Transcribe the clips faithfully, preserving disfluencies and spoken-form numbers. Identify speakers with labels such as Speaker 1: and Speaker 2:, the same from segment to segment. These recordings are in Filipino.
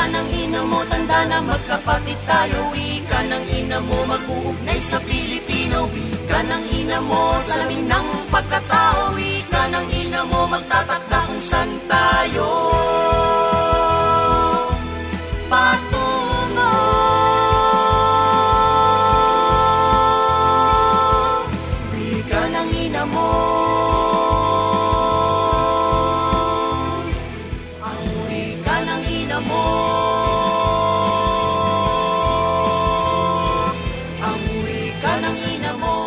Speaker 1: Wika ng ina mo, tanda na magkapatid tayo. Wika ng ina mo, mag-uugnay sa Pilipino. Wika ng ina mo, salamin ng pagkatao. Wika ng ina mo, magtatakda kung saan tayo patungo. Wika ng ina mo, ang wika ng ina mo, ang wika ng ina mo.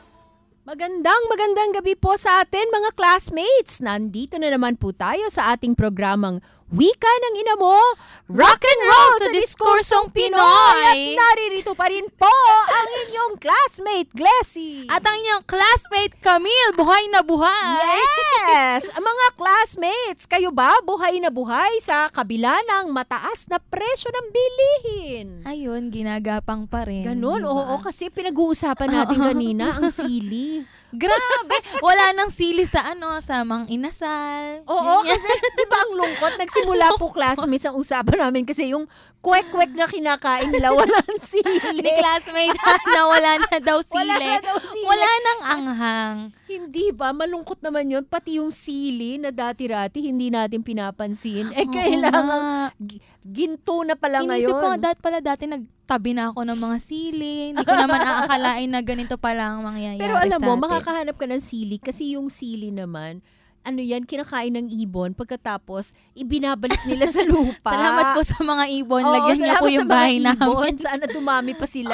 Speaker 2: Magandang magandang gabi po sa atin mga classmates. Nandito na naman po tayo sa ating programang Wika ng Ina Mo, Rock and Roll sa Diskursong Pinoy. At naririto pa rin po ang inyong classmate, Glessy.
Speaker 3: At ang inyong classmate, Camille, buhay na buhay.
Speaker 2: Yes! Mga classmates, kayo ba buhay na buhay sa kabila ng mataas na presyo ng bilihin?
Speaker 3: Ayun, ginagapang pa rin.
Speaker 2: Ganon,
Speaker 3: diba?
Speaker 2: oo, kasi pinag-uusapan natin kanina ang sili.
Speaker 3: Grabe! Wala nang sili sa ano, sa mang inasal.
Speaker 2: Oo,
Speaker 3: Ganyan.
Speaker 2: kasi di ba ang lungkot? Nagsimula po classmates ang usapan namin kasi yung kwek-kwek na kinakain nila walang sili.
Speaker 3: Ni classmate na wala na daw sili.
Speaker 2: Wala na daw sili.
Speaker 3: Wala nang anghang.
Speaker 2: Hindi ba? Malungkot naman yun. Pati yung sili na dati-rati hindi natin pinapansin. Eh,
Speaker 3: Oo
Speaker 2: kailangan gi- ginto na pala
Speaker 3: Inisip
Speaker 2: ngayon.
Speaker 3: ko nga, dati pala dati nagtabi na ako ng mga sili. Hindi ko naman aakalain na ganito pala ang mangyayari
Speaker 2: Pero alam
Speaker 3: sa
Speaker 2: mo,
Speaker 3: atin.
Speaker 2: makakahanap ka ng sili kasi yung sili naman, ano yan, kinakain ng ibon, pagkatapos ibinabalik nila sa lupa.
Speaker 3: Salamat po sa mga ibon.
Speaker 2: Oo,
Speaker 3: Lagyan niyo po
Speaker 2: salamat
Speaker 3: yung
Speaker 2: sa mga
Speaker 3: bahay
Speaker 2: ibon.
Speaker 3: namin.
Speaker 2: Sana dumami pa sila.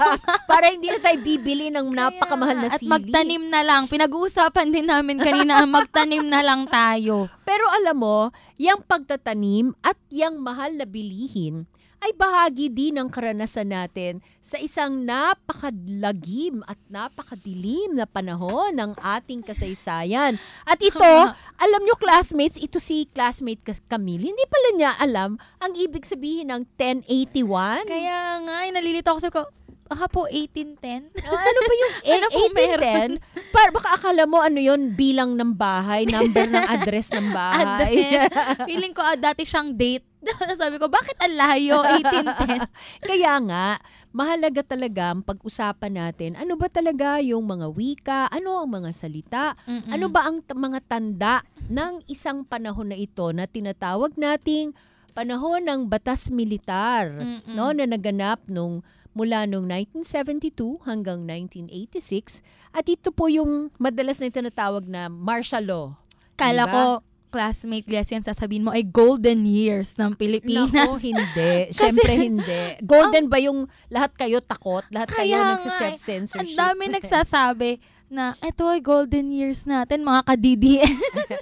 Speaker 2: Para hindi na tayo bibili ng napakamahal na
Speaker 3: At
Speaker 2: sili.
Speaker 3: magtanim na lang. Pinag-uusapan din namin kanina, magtanim na lang tayo.
Speaker 2: Pero alam mo, yung pagtatanim at yung mahal na bilihin ay bahagi din ng karanasan natin sa isang napakadlagim at napakadilim na panahon ng ating kasaysayan. At ito, alam nyo classmates, ito si classmate Camille, hindi pala niya alam ang ibig sabihin ng ten eighty-one.
Speaker 3: Kaya nga, ay, nalilito ako sa ko. Baka po eighteen ten.
Speaker 2: Uh, ano ba yung
Speaker 3: Ano po
Speaker 2: eighteen ten? Para baka akala mo ano yun, bilang ng bahay, number ng address ng bahay.
Speaker 3: Address. Feeling ko ah, dati siyang date. Sabi ko, bakit ang layo? eighteen ten.
Speaker 2: Kaya nga, mahalaga talaga ang pag-usapan natin. Ano ba talaga yung mga wika? Ano ang mga salita?
Speaker 3: Mm-mm.
Speaker 2: Ano ba ang t- mga tanda ng isang panahon na ito na tinatawag nating panahon ng batas militar,
Speaker 3: Mm-mm.
Speaker 2: no, na naganap nung mula noong nineteen seventy-two hanggang nineteen eighty-six. At ito po yung madalas na tinatawag na martial law.
Speaker 3: Kala
Speaker 2: Diba?
Speaker 3: ko, classmate Liasian, sasabihin mo ay golden years ng Pilipinas.
Speaker 2: Naku, hindi. Siyempre hindi. Golden ba yung lahat kayo takot? Lahat kayo
Speaker 3: Kaya nga,
Speaker 2: nagsiself-censorship?
Speaker 3: Ang dami nagsasabi na ito ay golden years natin, mga ka-D D N.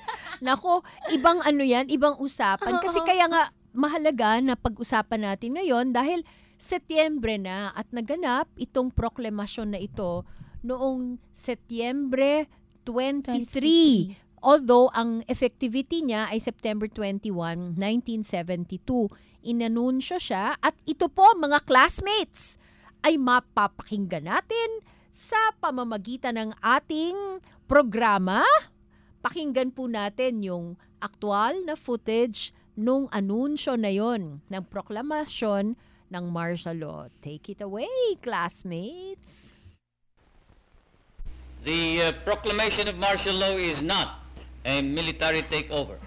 Speaker 2: Naku, ibang ano yan, ibang usapan. Kasi
Speaker 3: Oo.
Speaker 2: kaya nga mahalaga na pag-usapan natin ngayon dahil Setyembre na at naganap itong proklamasyon na ito noong Setyembre twenty-three. Although ang effectivity niya ay September twenty-first, nineteen seventy-two. Inanunsyo siya at ito po mga classmates ay mapapakinggan natin sa pamamagitan ng ating programa. Pakinggan po natin yung aktual na footage nung anunsyo na yon ng proklamasyon ng martial law. Take it away, classmates.
Speaker 4: The uh, proclamation of martial law is not a military takeover.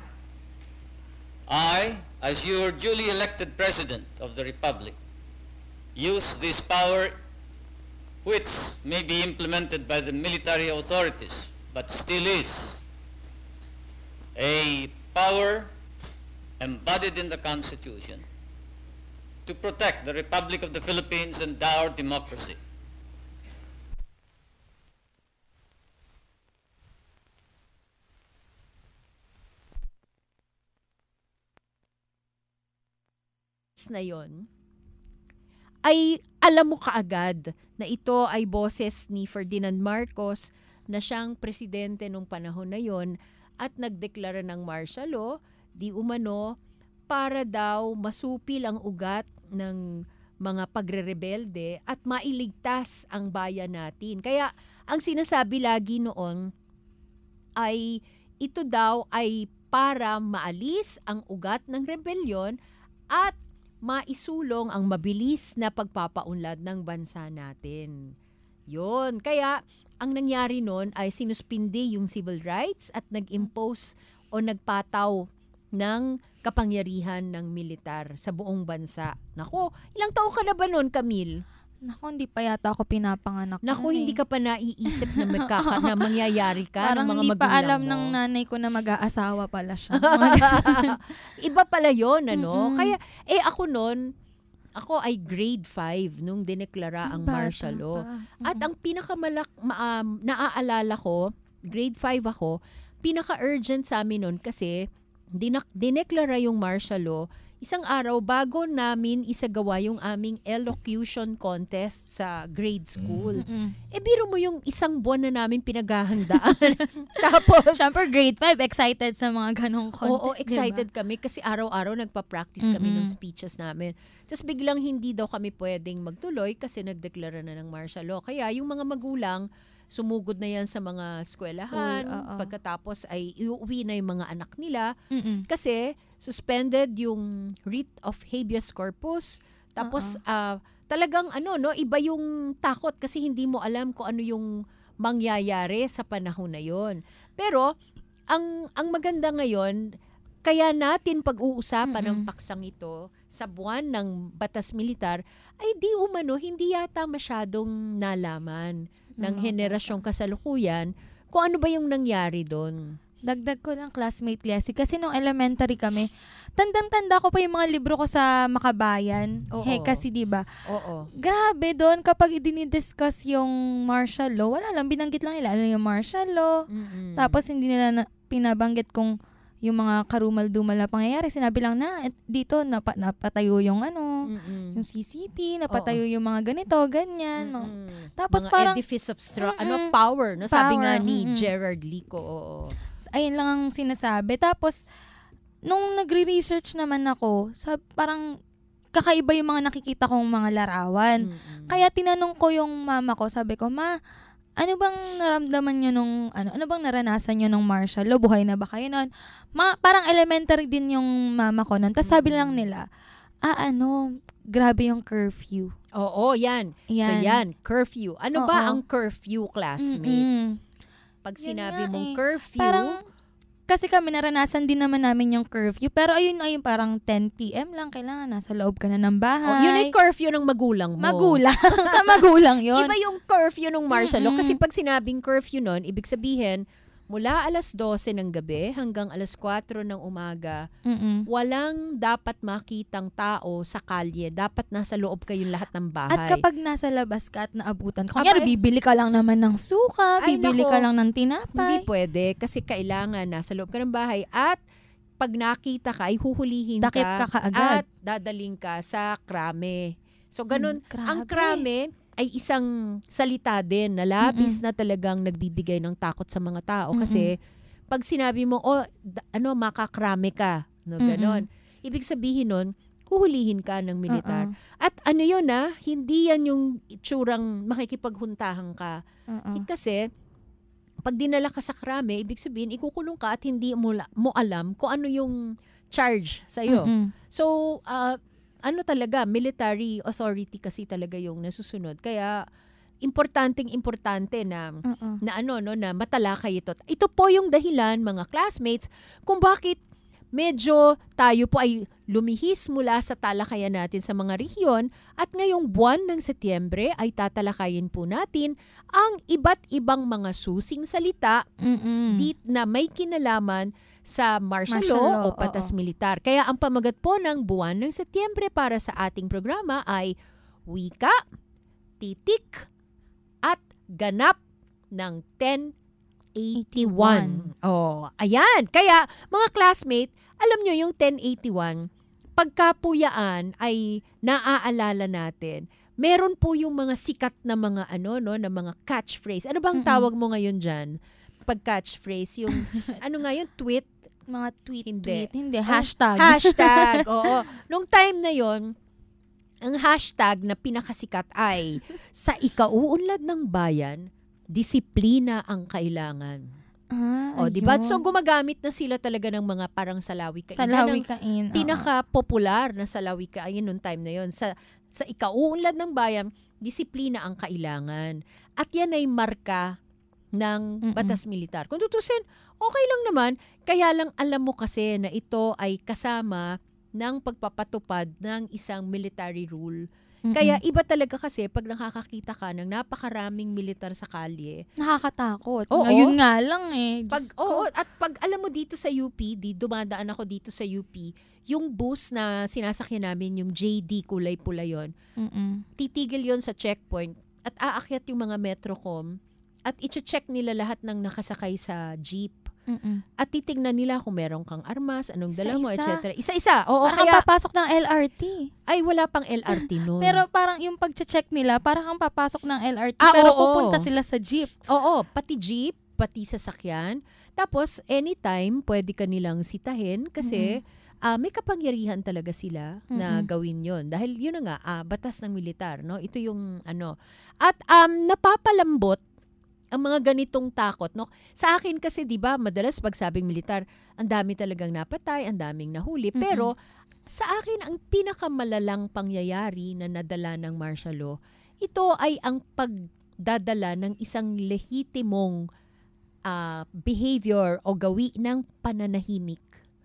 Speaker 4: I, as your duly elected President of the Republic, use this power which may be implemented by the military authorities, but still is a power embodied in the Constitution to protect the Republic of the Philippines and our democracy.
Speaker 2: Na yon ay alam mo kaagad na ito ay boses ni Ferdinand Marcos na siyang presidente nung panahon na yon at nagdeklara ng martial law di umano para daw masupil ang ugat ng mga pagrerebelde at mailigtas ang bayan natin. Kaya ang sinasabi lagi noon ay ito daw ay para maalis ang ugat ng rebelyon at maisulong ang mabilis na pagpapaunlad ng bansa natin. Yun. Kaya, ang nangyari nun ay sinuspindi yung civil rights at nag-impose o nagpataw ng kapangyarihan ng militar sa buong bansa. Nako, ilang taon ka na ba nun, Camille?
Speaker 3: Naku, hindi pa yata ako pinapanganak.
Speaker 2: Naku,
Speaker 3: nun
Speaker 2: hindi
Speaker 3: eh.
Speaker 2: ka pa naiisip na, magkaka, na mangyayari ka
Speaker 3: Parang
Speaker 2: ng mga
Speaker 3: hindi
Speaker 2: magulang
Speaker 3: pa alam
Speaker 2: mo.
Speaker 3: ng nanay ko na mag-aasawa pala siya.
Speaker 2: Iba pala yun, ano?
Speaker 3: Mm-mm.
Speaker 2: Kaya, eh ako nun, ako ay grade five nung dineklara ang
Speaker 3: Bata
Speaker 2: martial law.
Speaker 3: pa.
Speaker 2: At ang pinakamalak, ma- um, naaalala ko, grade five ako, pinaka-urgent sa amin nun kasi dinak- dineklara yung martial law isang araw bago namin isagawa yung aming elocution contest sa grade school.
Speaker 3: Mm-mm.
Speaker 2: Eh, biro mo yung isang buwan na namin pinaghahandaan. Tapos,
Speaker 3: Siyempre, grade five, excited sa mga ganong contest,
Speaker 2: oo, excited kami kasi araw-araw nagpa-practice kami
Speaker 3: Mm-mm.
Speaker 2: ng speeches namin. Tapos biglang hindi daw kami pwedeng magtuloy kasi nagdeklara na ng martial law. Kaya yung mga magulang, sumugod na yan sa mga eskwelahan.
Speaker 3: School, oo.
Speaker 2: Pagkatapos ay iuwi na yung mga anak nila.
Speaker 3: Mm-mm.
Speaker 2: Kasi suspended yung writ of habeas corpus. Tapos ah, talagang ano no, iba yung takot kasi hindi mo alam kung ano yung mangyayari sa panahon na yon. Pero ang ang maganda ngayon, kaya natin pag-uusapan ng
Speaker 3: Mm-mm.
Speaker 2: paksang ito sa buwan ng batas militar ay di umano hindi yata masyadong nalaman ng
Speaker 3: mga
Speaker 2: henerasyong kasalukuyan kung ano ba yung nangyari doon.
Speaker 3: Dagdag ko lang, classmate Leslie, kasi nung elementary kami, tandang-tanda ko pa yung mga libro ko sa Makabayan.
Speaker 2: Oo.
Speaker 3: Hey, kasi diba,
Speaker 2: Oo.
Speaker 3: grabe doon kapag dinidiscuss yung martial law, wala lang, binanggit lang nila, ano yung martial law,
Speaker 2: Mm-mm.
Speaker 3: tapos hindi nila na, pinabanggit kung yung mga karumal-dumal na pangyayari, sinabi lang na, et, dito napa, napatayo yung ano,
Speaker 2: Mm-mm.
Speaker 3: yung C C P, napatayo yung mga ganito, ganyan. No?
Speaker 2: Mm-mm.
Speaker 3: Tapos
Speaker 2: Mga
Speaker 3: parang,
Speaker 2: edifice of stra-
Speaker 3: Mm-mm.
Speaker 2: ano power, no? Sabi nga
Speaker 3: Power,
Speaker 2: ni
Speaker 3: mm-mm.
Speaker 2: Gerard Lico. Oo.
Speaker 3: ayun lang ang sinasabi. Tapos, nung nagre-research naman ako, sa parang kakaiba yung mga nakikita kong mga larawan.
Speaker 2: Mm-mm.
Speaker 3: Kaya tinanong ko yung mama ko, sabi ko, ma, ano bang naramdaman nyo nung, ano, ano bang naranasan nyo nung martial law? Buhay na ba kayo nun? Ma, parang elementary din yung mama ko nun. Tapos sabi lang nila, ah, ano, grabe yung curfew.
Speaker 2: Oo, yan.
Speaker 3: Yan.
Speaker 2: So yan, curfew. Ano ba
Speaker 3: Oo.
Speaker 2: ang curfew, classmate?
Speaker 3: Mm-mm.
Speaker 2: Pag
Speaker 3: Yun
Speaker 2: sinabi
Speaker 3: nga
Speaker 2: mong
Speaker 3: eh.
Speaker 2: curfew,
Speaker 3: Parang, kasi kami naranasan din naman namin yung curfew. Pero ayun, ayun, parang ten p.m. lang. Kailangan nasa loob ka na ng
Speaker 2: oh,
Speaker 3: bahay.
Speaker 2: yun ay curfew ng magulang mo.
Speaker 3: Magulang. Sa magulang yun.
Speaker 2: Iba yung curfew ng martial law.
Speaker 3: Mm-mm.
Speaker 2: Kasi pag sinabing curfew nun, ibig sabihin, mula alas dose ng gabi hanggang alas kwatro ng umaga,
Speaker 3: Mm-mm.
Speaker 2: walang dapat makitang tao sa kalye. Dapat nasa loob kayong lahat ng bahay.
Speaker 3: At kapag nasa labas ka at naabutan, kunyari,
Speaker 2: Abay-
Speaker 3: bibili ka lang naman ng suka,
Speaker 2: Ay,
Speaker 3: bibili
Speaker 2: nako.
Speaker 3: ka lang ng
Speaker 2: Hindi
Speaker 3: tinapay.
Speaker 2: pwede kasi kailangan nasa loob ka ng bahay at pag nakita ka ay huhulihin
Speaker 3: Takip
Speaker 2: ka,
Speaker 3: ka kaagad.
Speaker 2: at dadaling ka sa krame. So ganun,
Speaker 3: Hmm,
Speaker 2: ang
Speaker 3: grabe.
Speaker 2: krame ay isang salita din na labis na talagang nagbibigay ng takot sa mga tao kasi pag sinabi mo, oh, d- ano, makakrame ka, no, ganon. Ibig sabihin nun, huhulihin ka ng militar.
Speaker 3: Oo.
Speaker 2: At ano yun ah, hindi yan yung itsurang makikipaghuntahan ka.
Speaker 3: Oo.
Speaker 2: Eh, kasi, pag dinala ka sa krame, ibig sabihin, ikukulong ka at hindi mo, la- mo alam kung ano yung charge sa'yo.
Speaker 3: Mm-mm.
Speaker 2: So, ah, ano talaga, military authority kasi talaga yung nasusunod. Kaya, importanteng importante na
Speaker 3: Oo.
Speaker 2: na ano no na matalakay ito. Ito po yung dahilan mga classmates kung bakit medyo tayo po ay lumihis mula sa talakayan natin sa mga rehiyon at ngayong buwan ng Setyembre ay tatalakayin po natin ang iba't ibang mga susing salita
Speaker 3: Mm-mm.
Speaker 2: dit na may kinalaman sa martial,
Speaker 3: Martial
Speaker 2: law,
Speaker 3: law,
Speaker 2: o patas
Speaker 3: oo.
Speaker 2: militar. Kaya ang pamagat po ng buwan ng Setyembre para sa ating programa ay wika, titik, at ganap ng ten eighty-one. Oh, ayan. Kaya mga classmate, alam nyo yung ten eighty-one, pagkapuyaan ay naaalala natin. Meron po yung mga sikat na mga ano no, na mga catchphrase. Ano bang
Speaker 3: Mm-mm.
Speaker 2: tawag mo ngayon diyan? Pag catchphrase, yung ano nga yun, tweet,
Speaker 3: Mga tweet,
Speaker 2: Hindi.
Speaker 3: tweet. Hindi, hashtag.
Speaker 2: hashtag. Oo. Nung time na yon, ang hashtag na pinakasikat ay sa ikauunlad ng bayan, disiplina ang kailangan.
Speaker 3: Ah,
Speaker 2: O, di ba?
Speaker 3: ayun.
Speaker 2: So, gumagamit na sila talaga ng mga parang salawikain.
Speaker 3: Sa
Speaker 2: Yan ang
Speaker 3: lawikain. oo.
Speaker 2: pinaka-popular na salawikain noong time na yon. Sa, sa ikauunlad ng bayan, disiplina ang kailangan. At yan ay marka ng
Speaker 3: Mm-mm.
Speaker 2: batas militar. Kung tutusin, okay lang naman. Kaya lang alam mo kasi na ito ay kasama ng pagpapatupad ng isang military rule.
Speaker 3: Mm-mm.
Speaker 2: Kaya iba talaga kasi pag nakakakita ka ng napakaraming militar sa kalye.
Speaker 3: Nakakatakot.
Speaker 2: Oo.
Speaker 3: Ngayon nga lang eh.
Speaker 2: Pag,
Speaker 3: Diyos ko.
Speaker 2: oo, at pag alam mo dito sa U P, di, dumadaan ako dito sa U P, yung bus na sinasakyan namin, yung J D, kulay pula yon,
Speaker 3: Mm-mm.
Speaker 2: titigil yon sa checkpoint at aakyat yung mga Metrocom at i-check nila lahat ng nakasakay sa jeep.
Speaker 3: Mm-mm.
Speaker 2: At titignan nila kung meron kang armas, anong dala mo, et
Speaker 3: Isa-isa.
Speaker 2: cetera. Isa-isa. Oo,
Speaker 3: Parang
Speaker 2: kaya,
Speaker 3: kang papasok ng L R T.
Speaker 2: ay wala pang L R T noon.
Speaker 3: Pero parang yung pag-check nila, parang kang papasok ng L R T.
Speaker 2: Ah,
Speaker 3: pero
Speaker 2: oo.
Speaker 3: pupunta sila sa jeep.
Speaker 2: Oo, pati jeep, pati sasakyan. Tapos, anytime, pwede ka nilang sitahin kasi ah, may kapangyarihan talaga sila na
Speaker 3: Mm-mm.
Speaker 2: gawin yon. Dahil yun na nga, ah, batas ng militar. No? Ito yung ano. At um, napapalambot ang mga ganitong takot. No? Sa akin kasi, di ba, madalas pag sabing militar, ang dami talagang napatay, ang daming nahuli.
Speaker 3: Mm-mm.
Speaker 2: Pero sa akin, ang pinakamalalang pangyayari na nadala ng martial law, ito ay ang pagdadala ng isang lehitimong ah, behavior o gawi ng pananahimik.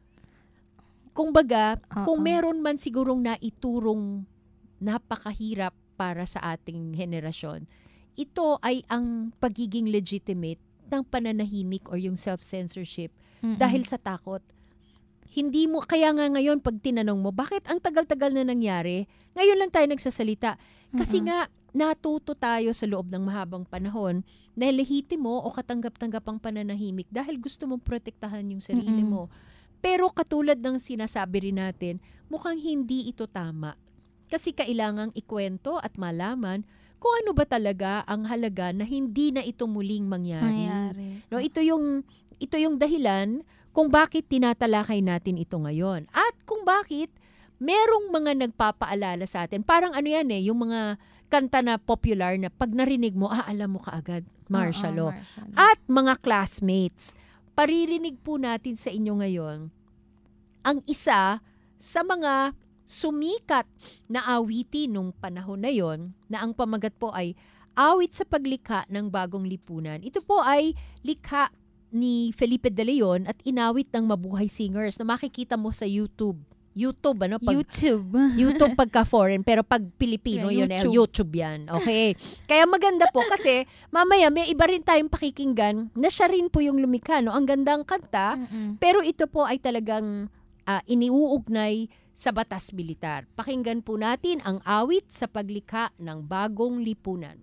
Speaker 2: Kumbaga, kung
Speaker 3: Oo.
Speaker 2: meron man sigurong naiturong napakahirap para sa ating henerasyon, ito ay ang pagiging legitimate ng pananahimik or yung self-censorship
Speaker 3: Mm-mm.
Speaker 2: dahil sa takot. Hindi mo, kaya nga ngayon pag tinanong mo, bakit ang tagal-tagal na nangyari? Ngayon lang tayo nagsasalita. Kasi
Speaker 3: Mm-mm.
Speaker 2: nga, natuto tayo sa loob ng mahabang panahon na lehitimo o katanggap-tanggap ang pananahimik dahil gusto mong protektahan yung sarili
Speaker 3: Mm-mm.
Speaker 2: mo. Pero katulad ng sinasabi rin natin, mukhang hindi ito tama. Kasi kailangang ikwento at malaman kung ano ba talaga ang halaga na hindi na ito muling mangyari.
Speaker 3: Nangyari.
Speaker 2: No, ito yung ito yung dahilan kung bakit tinatalakay natin ito ngayon. At kung bakit merong mga nagpapaalala sa atin. Parang ano yan eh, yung mga kanta na popular na pag narinig mo, ah, alam mo kaagad, martial
Speaker 3: Oo,
Speaker 2: law.
Speaker 3: martial law.
Speaker 2: At mga classmates, paririnig po natin sa inyo ngayon ang isa sa mga sumikat na awitin nung panahon na yon na ang pamagat po ay Awit sa Paglikha ng Bagong Lipunan. Ito po ay likha ni Felipe De Leon at inawit ng Mabuhay Singers na makikita mo sa YouTube. YouTube, ano? Pag,
Speaker 3: YouTube.
Speaker 2: YouTube pagka foreign, pero pag Pilipino,
Speaker 3: Yeah,
Speaker 2: yun eh,
Speaker 3: YouTube.
Speaker 2: YouTube yan. Okay. Kaya maganda po kasi mamaya may iba rin tayong pakikinggan na siya rin po yung lumikha. No? Ang gandang kanta,
Speaker 3: Mm-mm.
Speaker 2: pero ito po ay talagang ah, iniuugnay sa batas militar. Pakinggan po natin ang Awit sa Paglikha ng Bagong Lipunan.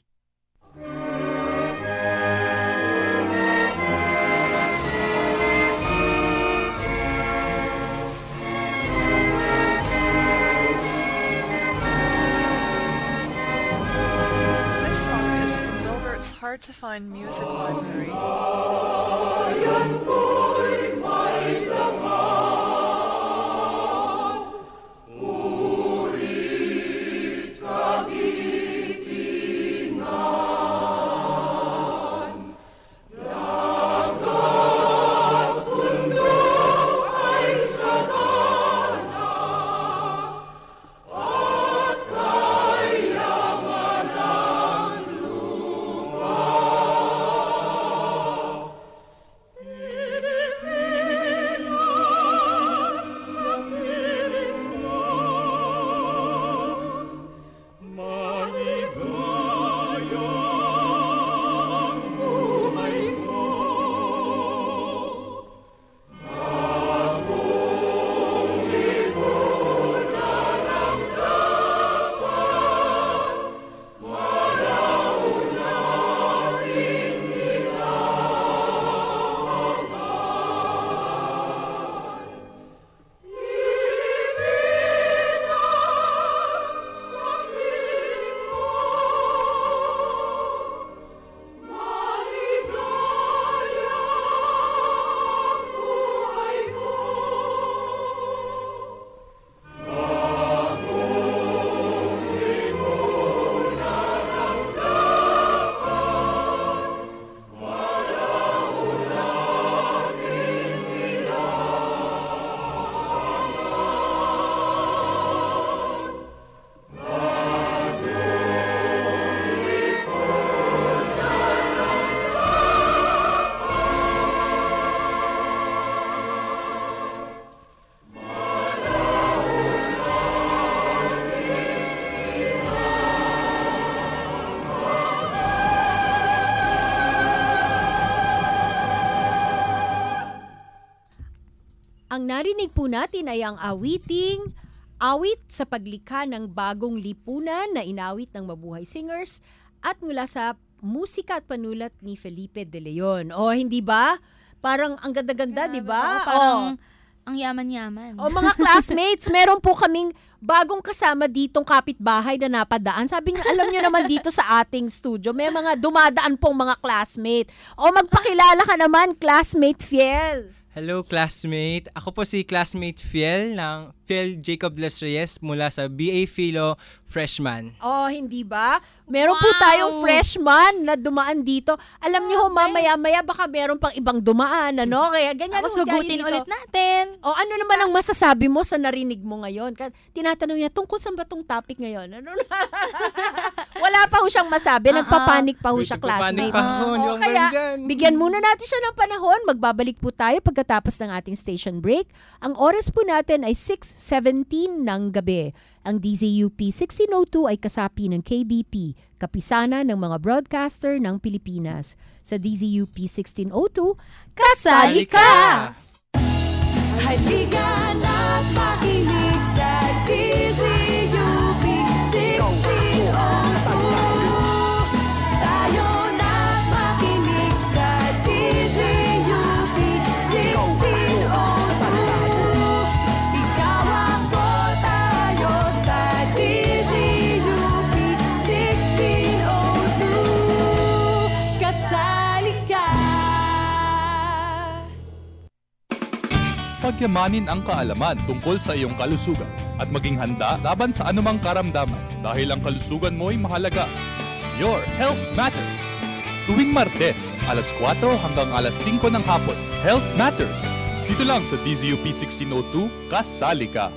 Speaker 5: This song is from Gilbert's Hard to Find Music Library.
Speaker 2: Ang narinig po natin ay ang awiting Awit sa Paglikha ng Bagong Lipunan na inawit ng Mabuhay Singers at mula sa musika at panulat ni Felipe De Leon. O, hindi ba? Parang ang ganda-ganda, di ba?
Speaker 3: Oo, parang ang yaman-yaman.
Speaker 2: O, mga classmates, meron po kaming bagong kasama ditong kapitbahay na napadaan. Sabi niya, alam niyo naman dito sa ating studio, may mga dumadaan pong mga classmate. O, magpakilala ka naman, classmate Fiel.
Speaker 6: Hello, classmate. Ako po si classmate Fiel ng Fiel Jacob Les Reyes mula sa B A Philo Freshman.
Speaker 2: Oh, hindi ba? Meron
Speaker 3: Wow!
Speaker 2: po tayong freshman na dumaan dito. Alam niyo ho, mamaya-maya baka meron pang ibang dumaan, ano? Kaya ganyan
Speaker 3: Tapos
Speaker 2: ho, dyan
Speaker 3: hugutin
Speaker 2: dito.
Speaker 3: ulit natin.
Speaker 2: O ano naman ang masasabi mo sa narinig mo ngayon? Ka- Tinatanong niya, tungkol saan ba tong topic ngayon? Ano na? Wala pa ho siyang masabi. Nagpapanik pa ho siya,
Speaker 6: Nagpapanik
Speaker 2: classmate.
Speaker 6: pa ho,
Speaker 2: Oo,
Speaker 6: hindi ako
Speaker 2: kaya,
Speaker 6: nandyan.
Speaker 2: bigyan muna natin siya ng panahon. Magbabalik po tayo pagkatapos ng ating station break. Ang oras po natin ay six seventeen ng gabi. Ang D Z U P sixteen oh two ay kasapi ng K B P, kapisana ng mga broadcaster ng Pilipinas. Sa D Z U P sixteen oh two, kasali ka!
Speaker 1: Halika na't makinig sa D Z U P sixteen oh two. Tayo na't makinig sa D Z U P sixteen oh two. Ikaw ako, tayo sa D Z U P sixteen oh two. Kasali ka!
Speaker 7: Pagyamanin ang kaalaman tungkol sa iyong kalusugan at maging handa laban sa anumang karamdaman dahil ang kalusugan mo'y mahalaga. Your Health Matters. Tuwing Martes, alas kwatro hanggang alas singko ng hapon. Health Matters. Dito lang sa D Z U P sixteen oh two, kasali ka.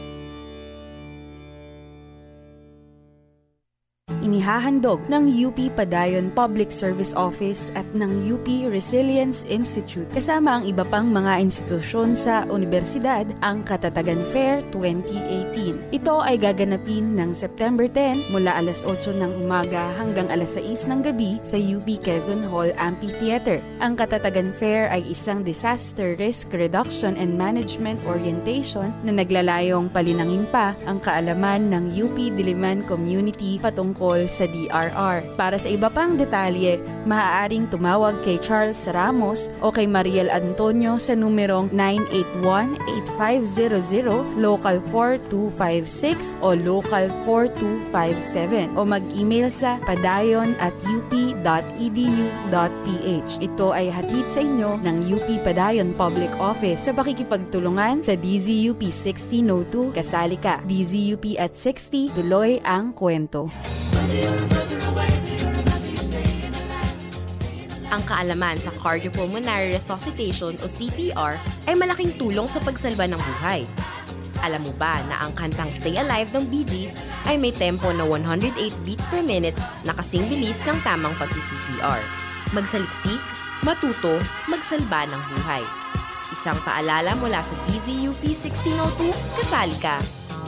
Speaker 8: Inihahandog ng U P Padayon Public Service Office at ng U P Resilience Institute kasama ang iba pang mga institusyon sa universidad ang Katatagan Fair twenty eighteen. Ito ay gaganapin ng September ten mula alas otso ng umaga hanggang alas sais ng gabi sa U P Quezon Hall Amphitheater. Ang Katatagan Fair ay isang disaster risk reduction and management orientation na naglalayong palinangin pa ang kaalaman ng U P Diliman Community patungkol sa D R R. Para sa iba pang detalye, maaaring tumawag kay Charles Ramos o kay Mariel Antonio sa numerong nine eight one, eight five zero zero, local four two five six o local four two five seven o mag-email sa padayon at u p dot e d u dot p h. Ito ay hatid sa inyo ng U P Padayon Public Office sa pakikipagtulungan sa D Z U P sixteen oh two. Kasali ka. D Z U P at sixty, tuloy ang kwento.
Speaker 9: Ang kaalaman sa cardiopulmonary resuscitation o C P R ay malaking tulong sa pagsalba ng buhay. Alam mo ba na ang kantang Stay Alive ng Bee Gees ay may tempo na one hundred eight beats per minute na kasing bilis ng tamang pag-C P R. Magsaliksik, matuto, magsalba ng buhay. Isang paalala mula sa D Z U P sixteen oh two, kasali ka!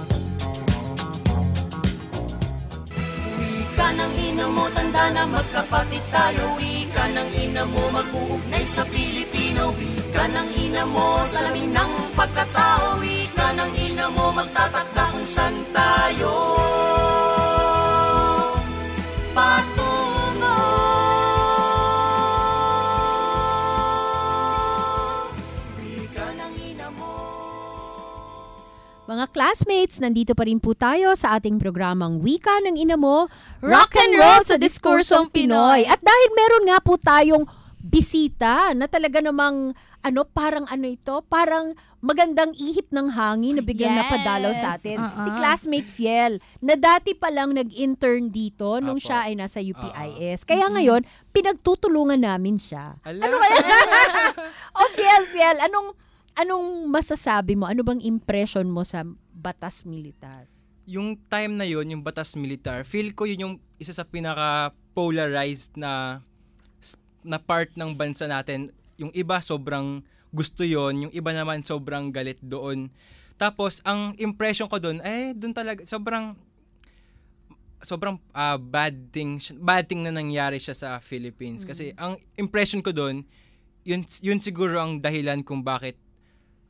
Speaker 1: Wika ng ina mo, tanda na magkapatid tayo. Wika ng ina mo, mag-uugnay sa Pilipino. Wika ng ina mo, salamin ng pagkatao. Wika ng ina mo, magtatakda kung saan tayo patungo. Wika ng ina mo.
Speaker 2: Mga classmates, nandito pa rin po tayo sa ating programang Wika ng Ina Mo, Rock and Roll sa Diskursong Pinoy. At dahil meron nga po tayong bisita na talaga namang ano, parang ano ito, parang magandang ihip ng hangin na biglang
Speaker 3: Yes.
Speaker 2: napadalaw sa atin.
Speaker 3: Uh-uh.
Speaker 2: Si classmate Fiel, na dati pa lang nag-intern dito nung
Speaker 6: Apo.
Speaker 2: siya ay nasa U P I S. Kaya ngayon, pinagtutulungan namin siya.
Speaker 6: Ala.
Speaker 2: Ano kaya? O Fiel, Fiel, anong Anong masasabi mo? Ano bang impression mo sa batas militar?
Speaker 6: Yung time na yun, yung batas militar, feel ko yun yung isa sa pinaka-polarized na na part ng bansa natin. Yung iba sobrang gusto yon, yung iba naman sobrang galit doon. Tapos, ang impression ko doon, eh, doon talaga, sobrang sobrang uh, bad thing, bad thing na nangyari siya sa Philippines. Kasi, ang impression ko doon, yun, yun siguro ang dahilan kung bakit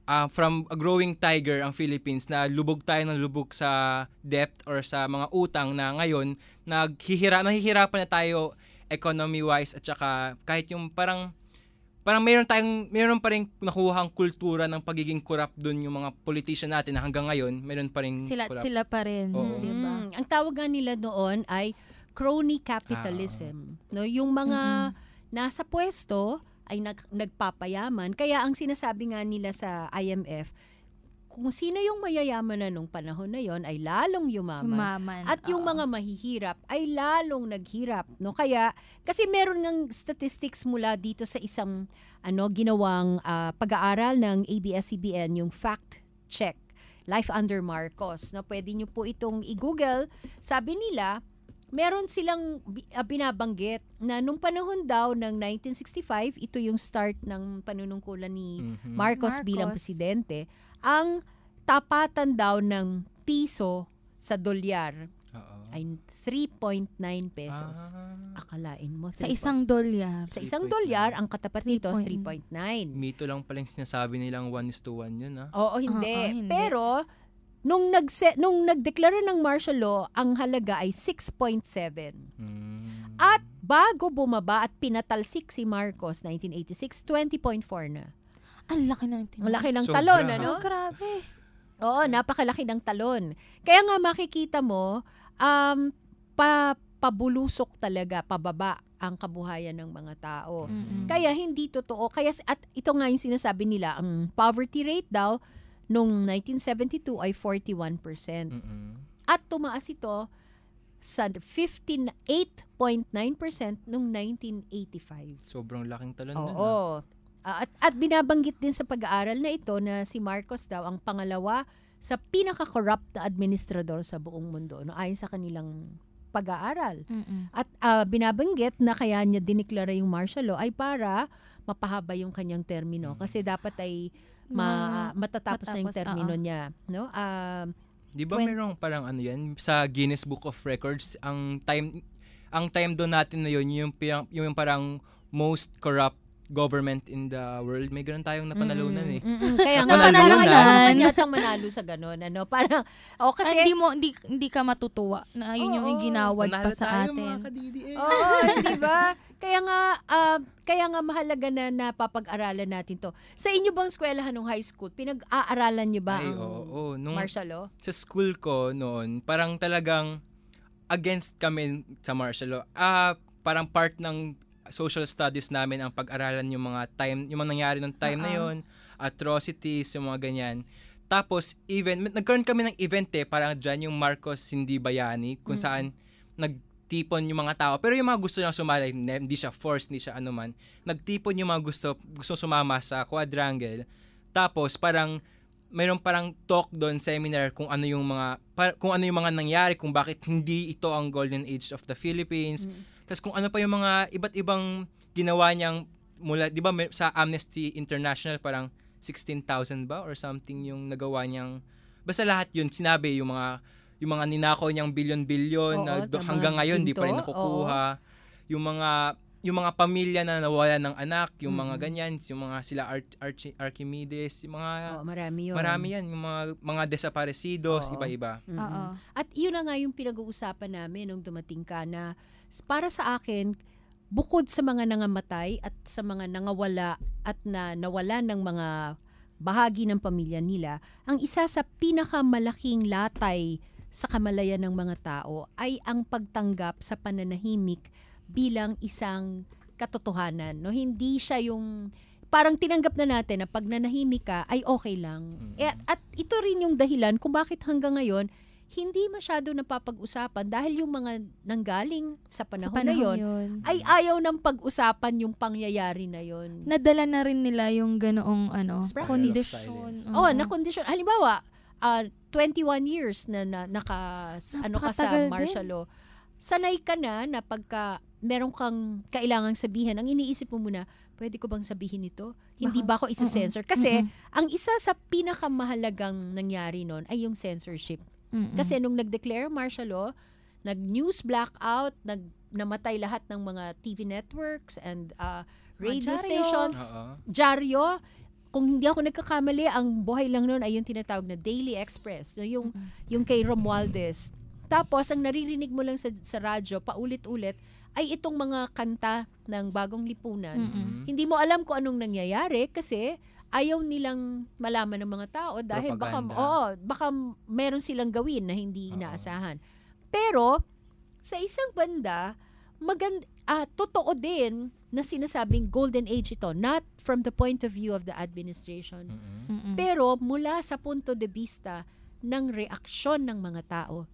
Speaker 6: ah, from a growing tiger ang Philippines na lubog tayo ng lubog sa debt or sa mga utang na ngayon naghihira nahihirapan na tayo economy-wise at saka kahit yung parang parang mayroon tayong mayroon pa ring nakuhang kultura ng pagiging corrupt doon yung mga politician natin na hanggang ngayon mayroon pa ring
Speaker 3: Sila,
Speaker 6: corrupt.
Speaker 3: sila pa rin,
Speaker 6: Oo.
Speaker 3: di ba?
Speaker 2: Mm, ang tawag nga nila noon ay crony capitalism. No, yung mga nasa pwesto ay nag, nagpapayaman. Kaya ang sinasabi nga nila sa I M F, kung sino yung mayayaman na nung panahon na yon ay lalong yumaman.
Speaker 3: Umaman.
Speaker 2: At yung
Speaker 3: oo.
Speaker 2: mga mahihirap ay lalong naghirap, no? Kaya kasi meron ng statistics mula dito sa isang ano ginawang ah, pag-aaral ng A B S C B N, yung fact check, Life Under Marcos. No, pwede niyo po itong i-Google. Sabi nila, meron silang bi- ah, binabanggit na nung panahon daw ng nineteen sixty-five, ito yung start ng panunungkulan ni
Speaker 6: Mhm.
Speaker 2: Marcos,
Speaker 3: Marcos.
Speaker 2: bilang presidente, ang tapatan daw ng piso sa dolyar
Speaker 6: Oo.
Speaker 2: ay three point nine pesos.
Speaker 6: Ah,
Speaker 2: Akalain mo.
Speaker 3: Sa
Speaker 2: three
Speaker 3: isang dolyar.
Speaker 2: Sa isang
Speaker 6: three point
Speaker 2: dolyar,
Speaker 6: nine.
Speaker 2: ang katapat nito,
Speaker 3: three
Speaker 2: three
Speaker 3: point
Speaker 2: point nine.
Speaker 6: mito lang pala yung sinasabi nilang one is to one yun ah.
Speaker 2: Oo, hindi.
Speaker 3: Oo, hindi.
Speaker 2: Pero, nung, nagse, nung nagdeklara ng martial law, ang halaga ay six point seven.
Speaker 6: Mm.
Speaker 2: At bago bumaba at pinatalsik si Marcos, nineteen eighty-six, twenty point four na.
Speaker 3: Ang laki ng tin.
Speaker 2: Ang laki ng
Speaker 6: Sobra.
Speaker 2: talon,
Speaker 3: Oh,
Speaker 2: ano?
Speaker 3: grabe.
Speaker 2: Oo, napakalaki ng talon. Kaya nga makikita mo, um, pa, pabulusok talaga, pababa ang kabuhayan ng mga tao.
Speaker 3: Mm-mm.
Speaker 2: Kaya hindi totoo. Kaya at ito nga yung sinasabi nila, ang poverty rate daw nung nineteen seventy-two ay forty-one percent.
Speaker 6: Mm-mm.
Speaker 2: At tumaas ito sa fifty-eight point nine percent nung nineteen eighty-five.
Speaker 6: Sobrang laking talon nun ah.
Speaker 2: Oo. Ah, at, at binabanggit din sa pag-aaral na ito na si Marcos daw ang pangalawa sa pinaka-corrupt na administrador sa buong mundo, no, ayon sa kanilang pag-aaral.
Speaker 3: Mm-mm.
Speaker 2: At ah, binabanggit na kaya niya diniklara yung martial law ay para mapahaba yung kanyang termino. Kasi dapat ay ma-
Speaker 3: Ma-
Speaker 2: matatapos na yung
Speaker 3: matapos,
Speaker 2: termino
Speaker 3: oo.
Speaker 2: niya. No? Ah,
Speaker 6: Di ba
Speaker 2: Twen-
Speaker 6: merong parang ano yan sa Guinness Book of Records ang time ang time doon natin na yun yung pirang- yung parang most corrupt government in the world. May ganun tayong napanalunan eh.
Speaker 2: mm-mm. Kaya nga,
Speaker 6: Napanalunan.
Speaker 2: kailangan yatang manalo sa ganun. Ano? Parang, oh, kasi,
Speaker 3: Ay, hindi mo hindi hindi ka matutuwa na yun yung
Speaker 2: Oo.
Speaker 3: ginawad pa
Speaker 6: Manalo
Speaker 3: sa
Speaker 6: tayo,
Speaker 3: atin.
Speaker 6: mga ka-D D A.
Speaker 2: oo, di ba? Kaya nga, ah, kaya nga mahalaga na napapag-aralan natin to. Sa inyo bang eskwelahan ng high school, pinag-aaralan niyo ba
Speaker 6: Ay,
Speaker 2: ang
Speaker 6: oo, oo. Nung
Speaker 2: martial law?
Speaker 6: sa school ko noon, parang talagang against kami sa martial law. Ah, parang part ng social studies namin ang pag-aralan yung mga time, yung mga nangyari ng time na
Speaker 3: Oo.
Speaker 6: yon, atrocities, yung mga ganyan. Tapos, even, nagkaroon kami ng event eh, parang dyan yung Marcos Hindi Bayani, kung saan nagtipon yung mga tao. Pero yung mga gusto nilang sumali, hindi siya forced, hindi siya anuman. Nagtipon yung mga gusto, gusto sumama sa quadrangle. Tapos, parang, mayroon parang talk doon, seminar, kung ano yung mga, par, kung ano yung mga nangyari, kung bakit hindi ito ang golden age of the Philippines. Tapos kung ano pa yung mga iba't ibang ginawa niyang mula, di ba may- sa Amnesty International parang sixteen thousand ba or something yung nagawa niyang, basta lahat yun, sinabi yung mga, yung mga ninakaw niyang bilyon-bilyon
Speaker 2: Oo,
Speaker 6: na do-
Speaker 2: na
Speaker 6: hanggang
Speaker 2: mga
Speaker 6: ngayon di pa rin
Speaker 2: ginto,
Speaker 6: nakukuha. Yung mga, yung mga pamilya na nawala ng anak, yung mga
Speaker 2: Mm.
Speaker 6: ganyan, yung mga sila Ar- Archi- Archimedes, yung mga,
Speaker 2: Oo, marami yun.
Speaker 6: marami yan, yung mga, mga desaparecidos,
Speaker 2: Oo.
Speaker 6: iba-iba.
Speaker 2: Mhm.
Speaker 3: Oo.
Speaker 2: At yun na nga yung pinag-uusapan namin nung dumating ka na s- para sa akin, bukod sa mga nangamatay at sa mga nangawala at na nawala ng mga bahagi ng pamilya nila, ang isa sa pinakamalaking latay sa kamalayan ng mga tao ay ang pagtanggap sa pananahimik bilang isang katotohanan. No? Hindi siya yung parang tinanggap na natin na pag nanahimik ka ay okay lang.
Speaker 6: Mm.
Speaker 2: Eh, at ito rin yung dahilan kung bakit hanggang ngayon hindi masyado napapag-usapan dahil yung mga nanggaling sa
Speaker 3: Sa
Speaker 2: panahon,
Speaker 3: panahon
Speaker 2: na yon
Speaker 3: yun.
Speaker 2: ay ayaw ng pag-usapan yung pangyayari na yon.
Speaker 3: Nadala na rin nila yung ganoong ano,
Speaker 2: Style of
Speaker 3: kondisyon.
Speaker 6: silence.
Speaker 2: Oh, na kondisyon. Halimbawa, ah, twenty-one years na, na naka ano ka sa
Speaker 3: Napakatagal
Speaker 2: martial law. Sanay ka na na pagka meron kang kailangang sabihin, ang iniisip mo muna, pwede ko bang sabihin ito? Hindi
Speaker 3: Baka-
Speaker 2: ba ako isa-censor? Kasi
Speaker 3: Mm-mm.
Speaker 2: ang isa sa pinakamahalagang nangyari noon ay yung censorship.
Speaker 3: Mm-mm.
Speaker 2: Kasi nung nag-declare martial law, nag-news blackout, nag namatay lahat ng mga T V networks and uh, radio
Speaker 3: Mga dyaryo.
Speaker 2: stations,
Speaker 6: Oo.
Speaker 2: dyaryo, kung hindi ako nagkakamali, ang buhay lang noon ay yung tinatawag na Daily Express. So, yung, yung kay Romualdez. Tapos, ang naririnig mo lang sa, sa radyo, paulit-ulit, ay itong mga kanta ng Bagong Lipunan.
Speaker 3: Mm-mm.
Speaker 2: Hindi mo alam kung anong nangyayari kasi ayaw nilang malaman ng mga tao dahil baka,
Speaker 6: Propaganda.
Speaker 2: oo, baka meron silang gawin na hindi
Speaker 6: Oo.
Speaker 2: inaasahan. Pero, sa isang banda, maganda, ah, totoo din na sinasabing golden age ito, not from the point of view of the administration,
Speaker 6: Mm-mm.
Speaker 3: Mm-mm.
Speaker 2: pero mula sa punto de vista ng reaksyon ng mga tao.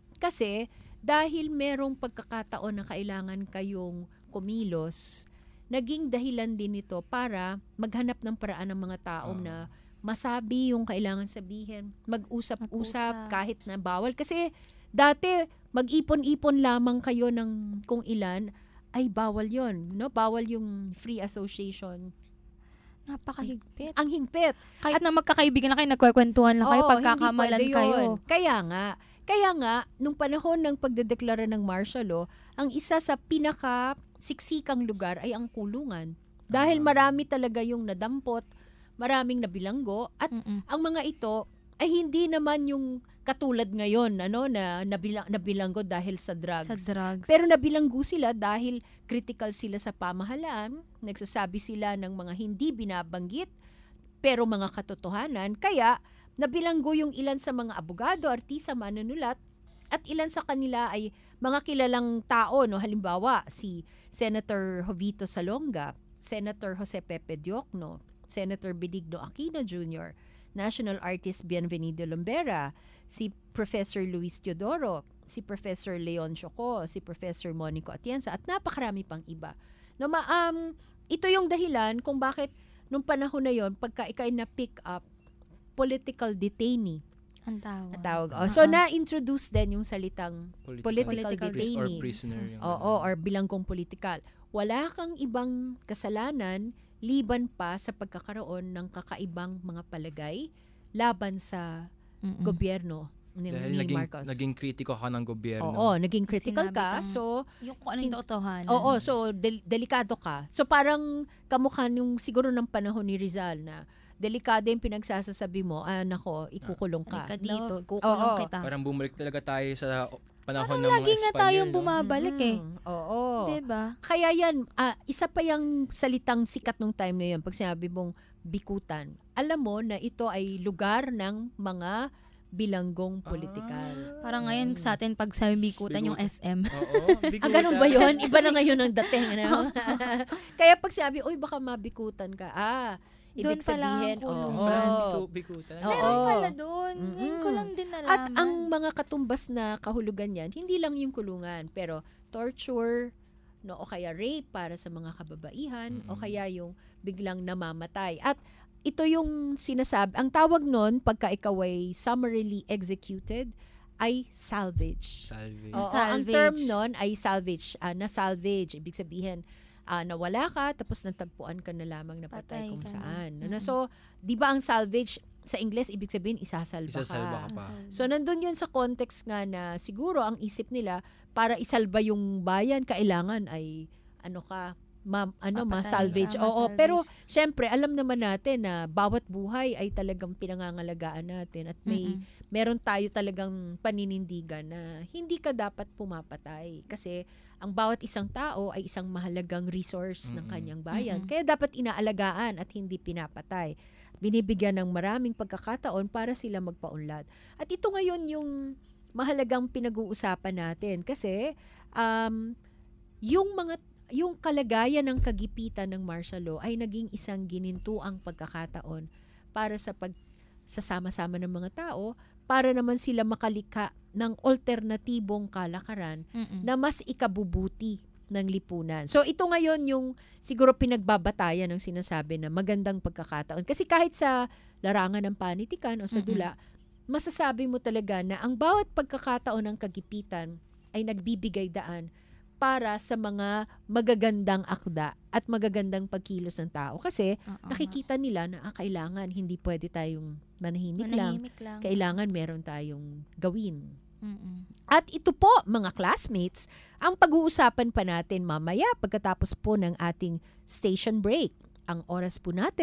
Speaker 2: Kasi dahil merong pagkakataon na kailangan kayong kumilos, naging dahilan din ito para maghanap ng paraan ng mga tao
Speaker 6: Oo.
Speaker 2: na masabi yung kailangan sabihin, mag-usap-usap
Speaker 3: Mag-usap.
Speaker 2: kahit na bawal. Kasi dati mag-ipon-ipon lamang kayo ng kung ilan, ay bawal yon, no? Bawal yung free association.
Speaker 3: Napakahigpit.
Speaker 2: Ang higpit.
Speaker 3: Kahit na magkakaibigan na kayo, nagkwekwentuhan lang kayo,
Speaker 2: Oo,
Speaker 3: pagkakamalan
Speaker 2: hindi pwede
Speaker 3: kayo.
Speaker 2: yun. Kaya nga, kaya nga, nung panahon ng pagdedeklara ng martial law, ang isa sa pinaka-siksikang lugar ay ang kulungan. Dahil
Speaker 6: Ah.
Speaker 2: marami talaga yung nadampot, maraming nabilanggo, at
Speaker 3: Mm-mm.
Speaker 2: ang mga ito ay hindi naman yung katulad ngayon, ano, na nabilang, nabilanggo dahil sa drugs.
Speaker 3: Sa drugs.
Speaker 2: Pero nabilanggo sila dahil critical sila sa pamahalaan, nagsasabi sila ng mga hindi binabanggit, pero mga katotohanan. Kaya, nabilanggo yung ilan sa mga abogado, artista, manunulat, at ilan sa kanila ay mga kilalang tao, no? Halimbawa, si Senator Jovito Salonga, Senator Jose Pepe Diokno, Senator Benigno Aquino Junior, National Artist Bienvenido Lombera, si Professor Luis Teodoro, si Professor Leon Choco, si Professor Monico Atienza, at napakarami pang iba. No, ma, um, ito yung dahilan kung bakit nung panahon na yon, pagka ikay na pick up, political detainee
Speaker 3: Ang tawag.
Speaker 2: na tawag. Oh,
Speaker 3: Oo.
Speaker 2: so, na-introduce din yung salitang political,
Speaker 3: Political
Speaker 6: Pris- or
Speaker 2: detainee.
Speaker 6: prisoner. yung
Speaker 2: Oo,
Speaker 6: ano.
Speaker 2: or bilangkong politikal. Wala kang ibang kasalanan liban pa sa pagkakaroon ng kakaibang mga palagay laban sa
Speaker 3: Mm-mm.
Speaker 2: gobyerno ni,
Speaker 6: Dahil
Speaker 2: ni
Speaker 6: naging,
Speaker 2: Marcos.
Speaker 6: naging kritiko ka ng gobyerno.
Speaker 2: Oo, naging critical
Speaker 3: Sinabi
Speaker 2: ka.
Speaker 3: kang-
Speaker 2: So,
Speaker 3: Yung kung anong
Speaker 2: hin-
Speaker 3: totohanan.
Speaker 2: oo, so del- delikado ka. So parang kamukha yung siguro ng panahon ni Rizal na delikado yung pinagsasasabi mo, ah, nako, ikukulong ka.
Speaker 3: Halika dito,
Speaker 2: No?
Speaker 3: kukulong
Speaker 2: Oo.
Speaker 3: kita.
Speaker 6: Parang bumalik talaga tayo sa panahon
Speaker 3: Parang
Speaker 6: ng mga
Speaker 3: lagi nga
Speaker 6: Espanyol.
Speaker 3: tayong
Speaker 6: no?
Speaker 3: bumabalik eh.
Speaker 2: Mm, oo.
Speaker 3: Diba?
Speaker 2: Kaya yan, ah, isa pa yung salitang sikat nung time na yun, pag sinabi mong bikutan. Alam mo na ito ay lugar ng mga bilanggong politikal.
Speaker 3: Parang ngayon sa atin, pag sabi bikutan yung S M.
Speaker 6: Oo.
Speaker 2: Ah, ganun ba yun? Iba na ngayon ang dating. Ano? Kaya pag sinabi, uy, baka mabikutan ka. Ah,
Speaker 3: Doon
Speaker 2: ibig
Speaker 3: pala ang
Speaker 2: sabihin,
Speaker 3: kulong.
Speaker 2: oo.
Speaker 6: Biku- bikutan.
Speaker 2: Oo.
Speaker 3: Meron pala doon. Ngayon ko
Speaker 2: Mm-mm.
Speaker 3: lang din nalaman.
Speaker 2: At ang mga katumbas na kahulugan yan, hindi lang yung kulungan, pero torture, no, o kaya rape para sa mga kababaihan, o
Speaker 6: Mm-mm.
Speaker 2: kaya yung biglang namamatay. At ito yung sinasabi, ang tawag nun, pagka ikaw ay summarily executed, ay salvage.
Speaker 6: Salve.
Speaker 2: Oo, ang
Speaker 3: Salvage.
Speaker 2: term nun ay salvage, ah, na salvage. Ibig sabihin, ah, nawala ka, tapos natagpuan ka na lamang na patay
Speaker 3: Patay
Speaker 2: kung
Speaker 3: ka na.
Speaker 2: saan. Ano?
Speaker 3: Mm-mm.
Speaker 2: So, di ba ang salvage, sa Ingles, ibig sabihin, isasalba ka.
Speaker 6: Isasalba ka pa.
Speaker 2: So, nandun yun sa context nga na siguro ang isip nila, para isalba yung bayan, kailangan ay, ano ka, ma, ano,
Speaker 3: Mapatay.
Speaker 2: ma-salvage.
Speaker 3: Ah,
Speaker 2: Oo,
Speaker 3: ma-salvage.
Speaker 2: pero, syempre, alam naman natin na bawat buhay ay talagang pinangangalagaan natin at may,
Speaker 3: Mm-mm.
Speaker 2: meron tayo talagang paninindigan na hindi ka dapat pumapatay. Kasi, ang bawat isang tao ay isang mahalagang resource ng
Speaker 6: Mm-mm.
Speaker 2: kanyang bayan.
Speaker 3: Mm-mm.
Speaker 2: Kaya dapat inaalagaan at hindi pinapatay. Binibigyan ng maraming pagkakataon para sila magpaunlad. At ito ngayon yung mahalagang pinag-uusapan natin kasi um, yung mga yung kalagayan ng kagipitan ng martial law ay naging isang ginintuang pagkakataon para sa pagsasama-sama ng mga tao para naman sila makalikha ng alternatibong kalakaran
Speaker 3: Mm-mm.
Speaker 2: na mas ikabubuti ng lipunan. So ito ngayon yung siguro pinagbabatayan ng sinasabi na magandang pagkakataon. Kasi kahit sa larangan ng panitikan o sa
Speaker 3: Mm-mm.
Speaker 2: dula, masasabi mo talaga na ang bawat pagkakataon ng kagipitan ay nagbibigay daan para sa mga magagandang akda at magagandang pagkilos ng tao. Kasi
Speaker 3: Oo.
Speaker 2: nakikita nila na ah, kailangan hindi pwede tayong manahimik, lang.
Speaker 3: Manahimik lang.
Speaker 2: Kailangan meron tayong gawin.
Speaker 3: Mm-mm.
Speaker 2: At ito po, mga classmates, ang pag-uusapan pa natin mamaya pagkatapos po ng ating station break. Ang oras po natin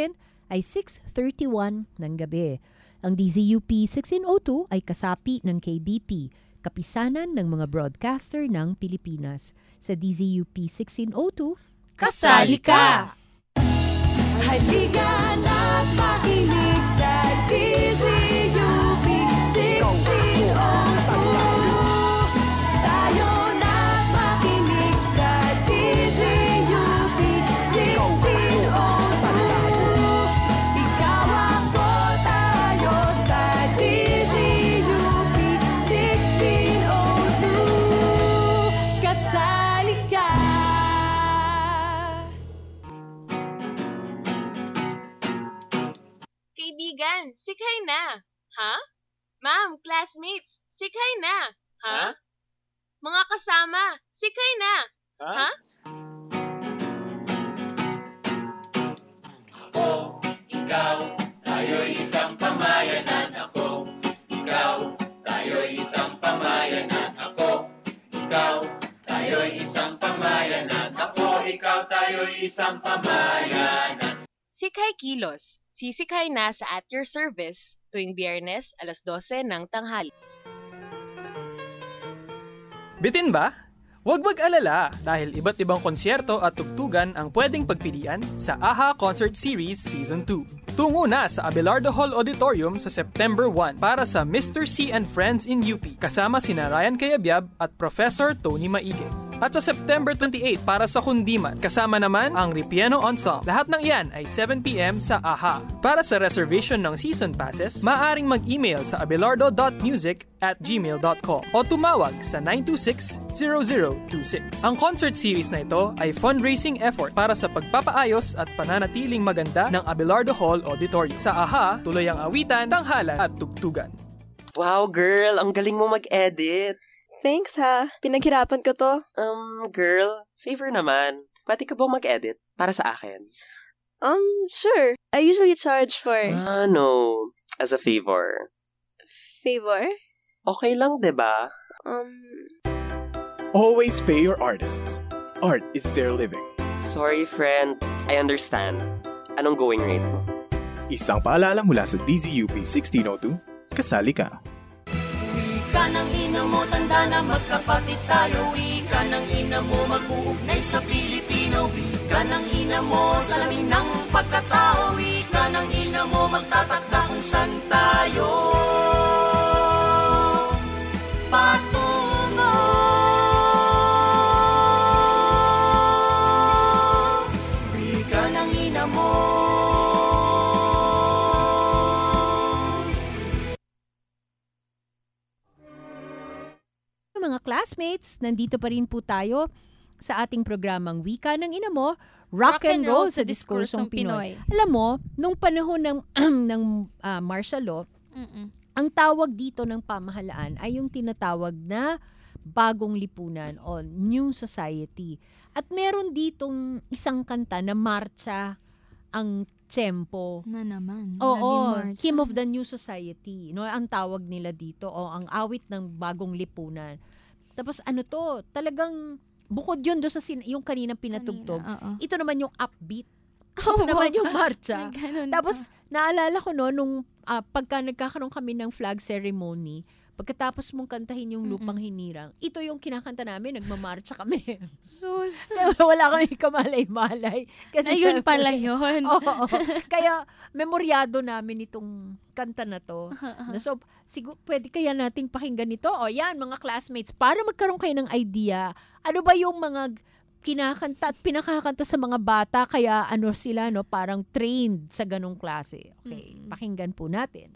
Speaker 2: ay six thirty-one ng gabi. Ang D Z U P sixteen oh two ay kasapi ng K B P, kapisanan ng mga broadcaster ng Pilipinas. Sa D Z U P sixteen oh two, kasali ka!
Speaker 1: Halika na't makinig sa D Z U P sixteen oh two. Tayo na't makinig sa D Z U P sixteen oh two. Ikaw ako, tayo sa D Z U P sixteen oh two. Kasali ka!
Speaker 10: Kaibigan, sikay na. Ha? Ma'am, classmates, sikay na. Ha? Mga kasama, sikay na. Ha?
Speaker 11: Ako, ikaw, tayo'y isang pamayanan. Ako, ikaw, tayo'y isang pamayanan. Ako, ikaw, tayo'y isang pamayanan. Ako, ikaw, tayo'y isang pamayanan.
Speaker 10: Sikay Kilos. Sisikay na sa At Your Service tuwing Biyernes alas dose ng tanghali.
Speaker 12: Bitin ba? Huwag mag-alala dahil iba't ibang konsyerto at tugtugan ang pwedeng pagpilian sa AHA Concert Series Season two. Tungo na sa Abelardo Hall Auditorium sa September first para sa Mister C and Friends in U P kasama sina Ryan Cayabyab at Professor Tony Maige. At sa September twenty-eighth para sa Kundiman, kasama naman ang Ripieno Ensemble. Lahat ng iyan ay seven p.m. sa AHA. Para sa reservation ng season passes, maaaring mag-email sa abelardo dot music at gmail dot com o tumawag sa nine two six, zero zero two six. Ang concert series na ito ay fundraising effort para sa pagpapaayos at pananatiling maganda ng Abelardo Hall Auditorium. Sa AHA, tuloy ang awitan, tanghalan at tugtugan.
Speaker 13: Wow, girl! Ang galing mo mag-edit!
Speaker 14: Thanks ha. Pinaghirapan ko to.
Speaker 13: Um, girl, favor naman. Pati ka ba mag-edit para sa akin?
Speaker 14: Um, sure. I usually charge for...
Speaker 13: Ah, no. As a favor.
Speaker 14: Favor?
Speaker 13: Okay lang, diba?
Speaker 14: Um...
Speaker 15: Always pay your artists. Art is their living.
Speaker 13: Sorry, friend. I understand. Anong going rate mo?
Speaker 15: Isang paalala mula sa D Z U P sixteen oh two, kasali ka.
Speaker 1: Wika ng ina mo, tanda na magkapatid tayo. Wika ng ina mo, mag-uugnay sa Pilipino. Wika ng ina mo, salamin ng pagkatao. Wika ng ina mo, magtatakda kung saan tayo patungo. Wika ng ina mo.
Speaker 2: Mga classmates, nandito pa rin po tayo sa ating programang Wika ng Ina Mo, Rock, Rock and Roll sa Diskursong Pinoy. Pinoy. Alam mo, nung panahon ng ng uh, martial law, Mm-mm. ang tawag dito ng pamahalaan ay yung tinatawag na bagong lipunan o New Society. At meron ditong isang kanta na marcha ang Tiyempo.
Speaker 3: Na naman.
Speaker 2: Oo, Hymn of the New Society. No, ang tawag nila dito o ang awit ng bagong lipunan. Tapos ano to, talagang bukod yun do sa sin- yung kaninang pinatugtog. Kanina, ito naman yung upbeat. Ito oh, naman yung marcha. Tapos naalala ko no nung uh, pagka nagkakaroon kami ng flag ceremony, pagkatapos mong kantahin yung Lupang Hinirang, ito yung kinakanta namin, nagmamarcha kami.
Speaker 3: Sus.
Speaker 2: Wala kami kamalay-malay. Kasi
Speaker 3: ayun syempre, pala yun.
Speaker 2: Oo. Kaya, memoryado namin itong kanta na to. So, siguro, pwede kaya nating pakinggan ito. O yan, mga classmates, para magkaroon kayo ng idea, ano ba yung mga kinakanta at pinakakanta sa mga bata, kaya ano sila, no, parang trained sa ganong klase. Okay, mm-hmm. Pakinggan po natin.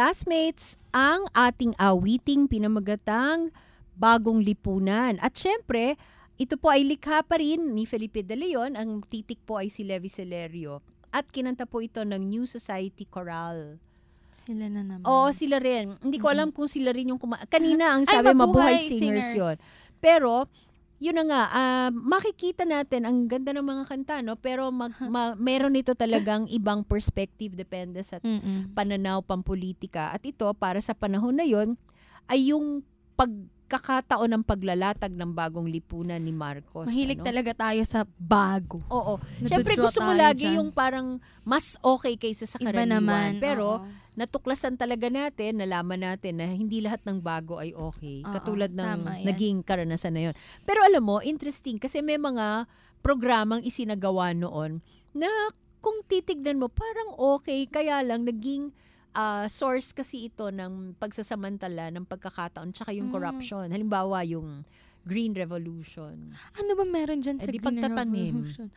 Speaker 2: classmates, ang ating awiting pinamagatang Bagong Lipunan. At syempre, ito po ay likha pa rin ni Felipe De Leon. Ang titik po ay si Levi Celerio. At kinanta po ito ng New Society Choral.
Speaker 3: Sila na naman.
Speaker 2: Oo, sila rin. Hindi ko alam kung sila rin yung kuma... Kanina ang
Speaker 3: Ay,
Speaker 2: sabi,
Speaker 3: Mabuhay
Speaker 2: Mabuhay Singers,
Speaker 3: Singers.
Speaker 2: yun. Pero, yun na nga, ah, makikita natin, ang ganda ng mga kanta, no? Pero mag, ma, meron ito talagang ibang perspective, depende sa
Speaker 3: Mm-mm.
Speaker 2: pananaw, pampolitika. At ito, para sa panahon na yun, ay yung pagkakataon ng paglalatag ng bagong lipunan ni Marcos.
Speaker 3: Mahilig
Speaker 2: ano?
Speaker 3: talaga tayo sa bago.
Speaker 2: Oo.
Speaker 3: Natudraw
Speaker 2: Siyempre gusto mo
Speaker 3: tayo
Speaker 2: lagi
Speaker 3: dyan.
Speaker 2: yung parang mas okay kaysa sa
Speaker 3: Iba
Speaker 2: karaniwan.
Speaker 3: naman,
Speaker 2: Pero
Speaker 3: oo.
Speaker 2: natuklasan talaga natin, nalaman natin na hindi lahat ng bago ay okay.
Speaker 3: Oo,
Speaker 2: Katulad ng
Speaker 3: tama yan.
Speaker 2: naging karanasan na yun. Pero alam mo, interesting kasi may mga programang isinagawa noon na kung titignan mo, parang okay. Kaya lang naging ah, source kasi ito ng pagsasamantala ng pagkakataon tsaka yung
Speaker 3: Mm.
Speaker 2: corruption. Halimbawa, yung Green Revolution.
Speaker 3: Ano ba meron dyan
Speaker 2: Eh,
Speaker 3: sa
Speaker 2: di
Speaker 3: Green
Speaker 2: pagtatanim.
Speaker 3: Revolution?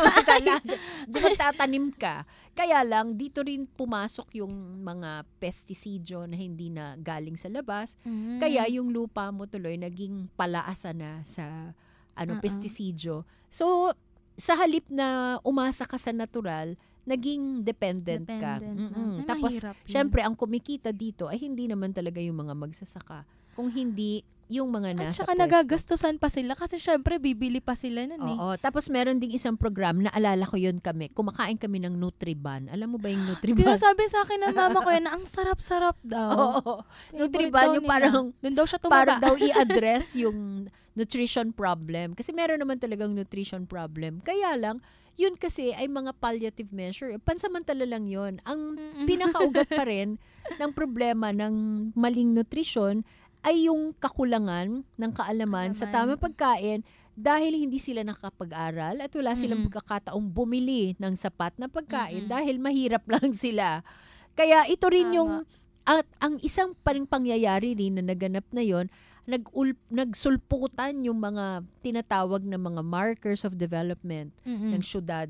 Speaker 2: Di magtatanim ka. Kaya lang, dito rin pumasok yung mga pestisidyo na hindi na galing sa labas.
Speaker 3: Mm.
Speaker 2: Kaya yung lupa mo tuloy naging palaasa na sa ano
Speaker 3: Uh-uh.
Speaker 2: pestisidyo. So, sa halip na umasa ka sa natural, naging dependent, ka.
Speaker 3: Dependent na.
Speaker 2: Mm-mm.
Speaker 3: Ay,
Speaker 2: Tapos,
Speaker 3: mahirap yun.
Speaker 2: syempre, ang kumikita dito ay hindi naman talaga yung mga magsasaka. Kung hindi yung mga
Speaker 3: At
Speaker 2: nasa
Speaker 3: saka
Speaker 2: pwesto.
Speaker 3: nagagastusan pa sila kasi syempre bibili pa sila nun eh.
Speaker 2: Oo. Tapos meron ding isang program na alala ko yun kami. Kumakain kami ng Nutriban. Alam mo ba yung Nutriban?
Speaker 3: Pinasabi sa akin ng mama ko yan na ang sarap-sarap daw.
Speaker 2: Oo.
Speaker 3: Favorite
Speaker 2: Nutriban
Speaker 3: daw
Speaker 2: yung
Speaker 3: nila.
Speaker 2: parang
Speaker 3: Doon daw siya tumaba.
Speaker 2: para daw i-address yung nutrition problem. Kasi meron naman talagang nutrition problem. Kaya lang, yun kasi ay mga palliative measure. Pansamantala lang yun. Ang pinakaugat pa rin ng problema ng maling nutrition ay yung kakulangan ng kaalaman sa tamang pagkain dahil hindi sila nakapag-aral at wala silang
Speaker 3: Mm-mm.
Speaker 2: pagkakataong bumili ng sapat na pagkain
Speaker 3: Mm-mm.
Speaker 2: dahil mahirap lang sila. Kaya ito rin
Speaker 3: Tama.
Speaker 2: yung at ang isang paring pangyayari rin na naganap na yon, nag nagsulputan yung mga tinatawag na mga markers of development
Speaker 3: Mm-mm.
Speaker 2: ng syudad.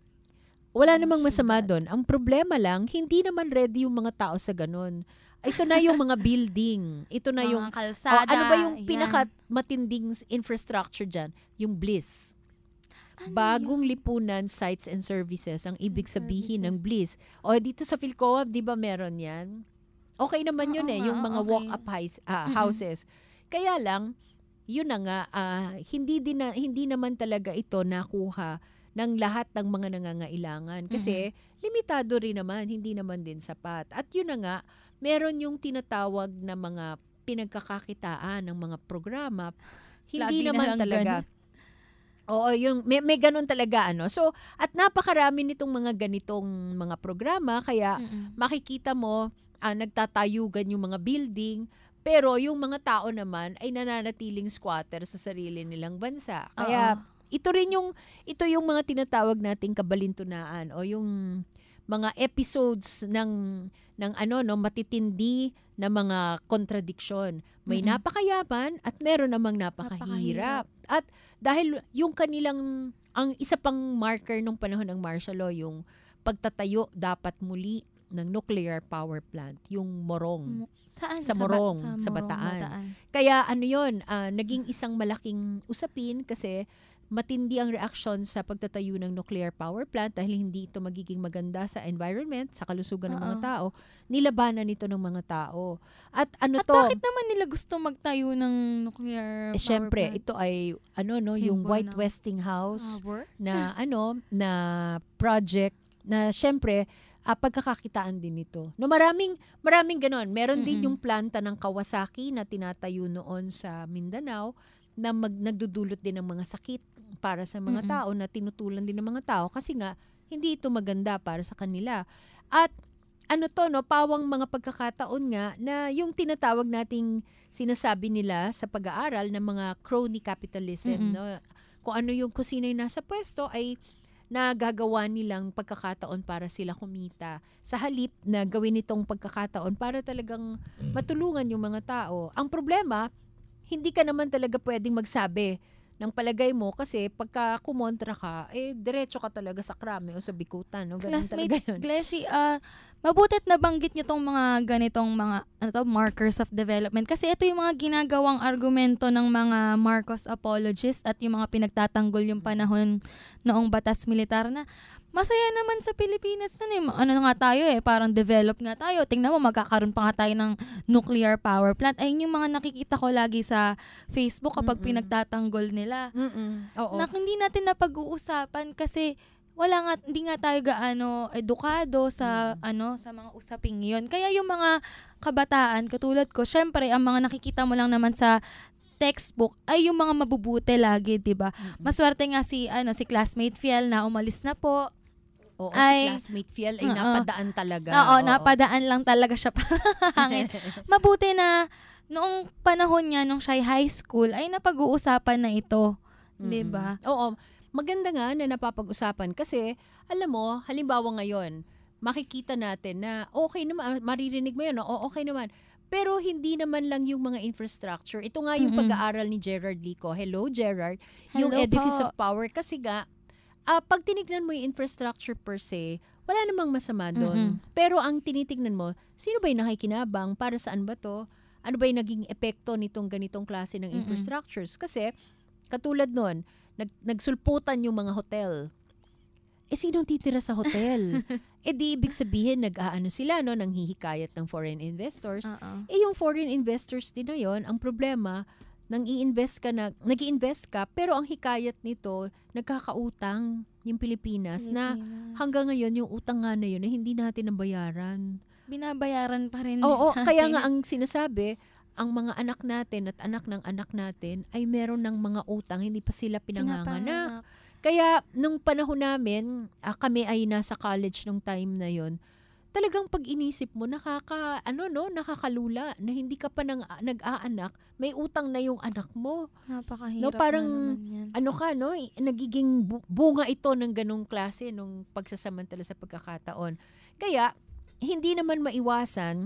Speaker 2: Wala
Speaker 3: Ng
Speaker 2: namang masama
Speaker 3: syudad.
Speaker 2: doon. Ang problema lang, hindi naman ready yung mga tao sa ganun. Ito na yung mga building. Ito na
Speaker 3: Mga
Speaker 2: yung
Speaker 3: kalsada,
Speaker 2: Oh, ano ba yung
Speaker 3: yan.
Speaker 2: pinaka matinding infrastructure dyan? Yung BLISS.
Speaker 3: Ano
Speaker 2: Bagong Lipunan Sites and Services ang ibig sabihin ng BLISS. O dito sa Philcoa, 'di ba meron 'yan? Okay naman 'yun
Speaker 3: Oo
Speaker 2: eh,
Speaker 3: nga,
Speaker 2: yung mga
Speaker 3: okay.
Speaker 2: walk-up highs- ah,
Speaker 3: Mm-mm.
Speaker 2: houses. Kaya lang, yun na nga, ah, hindi din na, hindi naman talaga ito nakuha ng lahat ng mga nangangailangan. Kasi limitado rin naman, hindi naman din sapat. At yun na nga, meron yung tinatawag na mga pinagkakakitaan ng mga programa. Hindi
Speaker 3: Lagi na
Speaker 2: naman
Speaker 3: lang
Speaker 2: talaga.
Speaker 3: ganun.
Speaker 2: Oo, yung may, may ganun talaga ano. So, at napakarami nitong mga ganitong mga programa kaya
Speaker 3: Mm-mm.
Speaker 2: makikita mo ah, nagtatayugan yung mga building, pero yung mga tao naman ay nananatiling squatter sa sarili nilang bansa. Kaya
Speaker 3: Oo.
Speaker 2: ito rin yung ito yung mga tinatawag nating kabalintunaan o yung mga episodes ng ng ano no matitindi na mga kontradiksyon. May
Speaker 3: Mm-mm.
Speaker 2: napakayaman at meron namang napakahirap. At dahil yung kanilang ang isa pang marker nung panahon ng martial law yung pagtatayo dapat muli ng nuclear power plant, yung Morong.
Speaker 3: Saan?
Speaker 2: Sa
Speaker 3: Sa Ba-
Speaker 2: Morong,
Speaker 3: sa
Speaker 2: sa,
Speaker 3: Morong,
Speaker 2: Bataan.
Speaker 3: Bataan.
Speaker 2: Kaya ano yun, ah, naging isang malaking usapin kasi matindi ang reaksyon sa pagtatayo ng nuclear power plant dahil hindi ito magiging maganda sa environment, sa kalusugan ng mga
Speaker 3: Oo.
Speaker 2: tao. Nilabanan ito ng mga tao. At ano
Speaker 3: At
Speaker 2: to?
Speaker 3: bakit naman nila gusto magtayo ng nuclear
Speaker 2: Eh,
Speaker 3: power
Speaker 2: syempre,
Speaker 3: plant?
Speaker 2: ito ay ano no, yung
Speaker 3: Symbol
Speaker 2: White
Speaker 3: ng
Speaker 2: Westinghouse
Speaker 3: power?
Speaker 2: na ano na project na syempre ah, pagkakakitaan din ito. No, maraming maraming ganon. Meron din
Speaker 3: Mm-mm.
Speaker 2: yung planta ng Kawasaki na tinatayo noon sa Mindanao na mag, nagdudulot din ng mga sakit para sa mga
Speaker 3: Mm-mm.
Speaker 2: tao na tinutulan din ng mga tao kasi nga hindi ito maganda para sa kanila. At ano to no, pawang mga pagkakataon nga na yung tinatawag nating sinasabi nila sa pag-aaral ng mga crony capitalism
Speaker 3: Mm-mm.
Speaker 2: no. Kung ano yung kung sino yung nasa pwesto ay nagagawa nilang pagkakataon para sila kumita sa halip na gawin itong pagkakataon para talagang matulungan yung mga tao. Ang problema, hindi ka naman talaga pwedeng magsabi ng palagay mo kasi pagka kumontra ka, eh diretso ka talaga sa krame o sa bikutan. No? Ganun talaga
Speaker 3: Classmate
Speaker 2: yun.
Speaker 3: Glessy, ah, mabutit na banggit niyo tong mga ganitong mga ano to, markers of development. Kasi ito yung mga ginagawang argumento ng mga Marcos apologists at yung mga pinagtatanggol yung panahon noong batas militar na masaya naman sa Pilipinas nun eh. Ano nga tayo eh, parang develop nga tayo. Tingnan mo, magkakaroon pa nga tayo ng nuclear power plant. Ayun yung mga nakikita ko lagi sa Facebook kapag
Speaker 2: Mm-mm.
Speaker 3: pinagtatanggol nila.
Speaker 2: Mm-mm. Oo.
Speaker 3: Na hindi natin napag-uusapan kasi wala nga, hindi nga tayo gaano edukado sa ano sa mga usaping yun. Kaya yung mga kabataan katulad ko, syempre ang mga nakikita mo lang naman sa textbook ay yung mga mabubuti lagi, 'di ba? Maswerte nga si ano si classmate Fiel na umalis na po.
Speaker 2: Oo,
Speaker 3: ay,
Speaker 2: si classmate Fiel ay
Speaker 3: Oo.
Speaker 2: napadaan talaga.
Speaker 3: Oo,
Speaker 2: Oo.
Speaker 3: napadaan lang talaga siya pa hangin. Mabuti na noong panahon niya nung siya high school ay napag-uusapan na ito, 'di ba?
Speaker 2: Oo, maganda nga na napapag-usapan kasi alam mo, halimbawa ngayon, makikita natin na okay naman, maririnig mo yun, o okay naman. Pero hindi naman lang yung mga infrastructure. Ito nga yung
Speaker 3: Mm-mm.
Speaker 2: pag-aaral ni Gerard Lico. Hello, Gerard. Yung
Speaker 3: Hello
Speaker 2: Edifice
Speaker 3: po.
Speaker 2: of Power. Kasi nga, ah, pag tinignan mo yung infrastructure per se, wala namang masama doon.
Speaker 3: Mm-mm.
Speaker 2: Pero ang tinitignan mo, sino ba yung nakikinabang? Para saan ba to? Ano ba yung naging epekto nitong ganitong klase ng
Speaker 3: Mm-mm.
Speaker 2: infrastructures? Kasi, katulad nun, nag, nagsulputan yung mga hotel. Eh, sinong titira sa hotel? Eh, di ibig sabihin, nag-aano sila, no, nang hihikayat ng foreign investors.
Speaker 3: Oo.
Speaker 2: Eh, yung foreign investors din na yun, ang problema, nang i-invest ka na, nag-i-invest ka, pero ang hikayat nito, nagkakautang yung Pilipinas, na
Speaker 3: Pilipinas.
Speaker 2: hanggang ngayon, yung utang nga na yun, na hindi natin nabayaran.
Speaker 3: Binabayaran pa rin
Speaker 2: Oo,
Speaker 3: natin.
Speaker 2: kaya nga ang sinasabi, ang mga anak natin at anak ng anak natin ay meron ng mga utang, hindi pa sila pinanganganak.
Speaker 3: Pinapanganak.
Speaker 2: Kaya nung panahon namin, ah, kami ay nasa college nung time na yon. Talagang pag inisip mo, nakaka ano no, nakakalula na hindi ka pa nang, nag-aanak, may utang na yung anak mo.
Speaker 3: Napakahirap
Speaker 2: No, parang
Speaker 3: na naman yan.
Speaker 2: ano ka no, i- nagiging bu- bunga ito ng ganung klase nung pagsasamantala sa pagkakataon. Kaya hindi naman maiwasan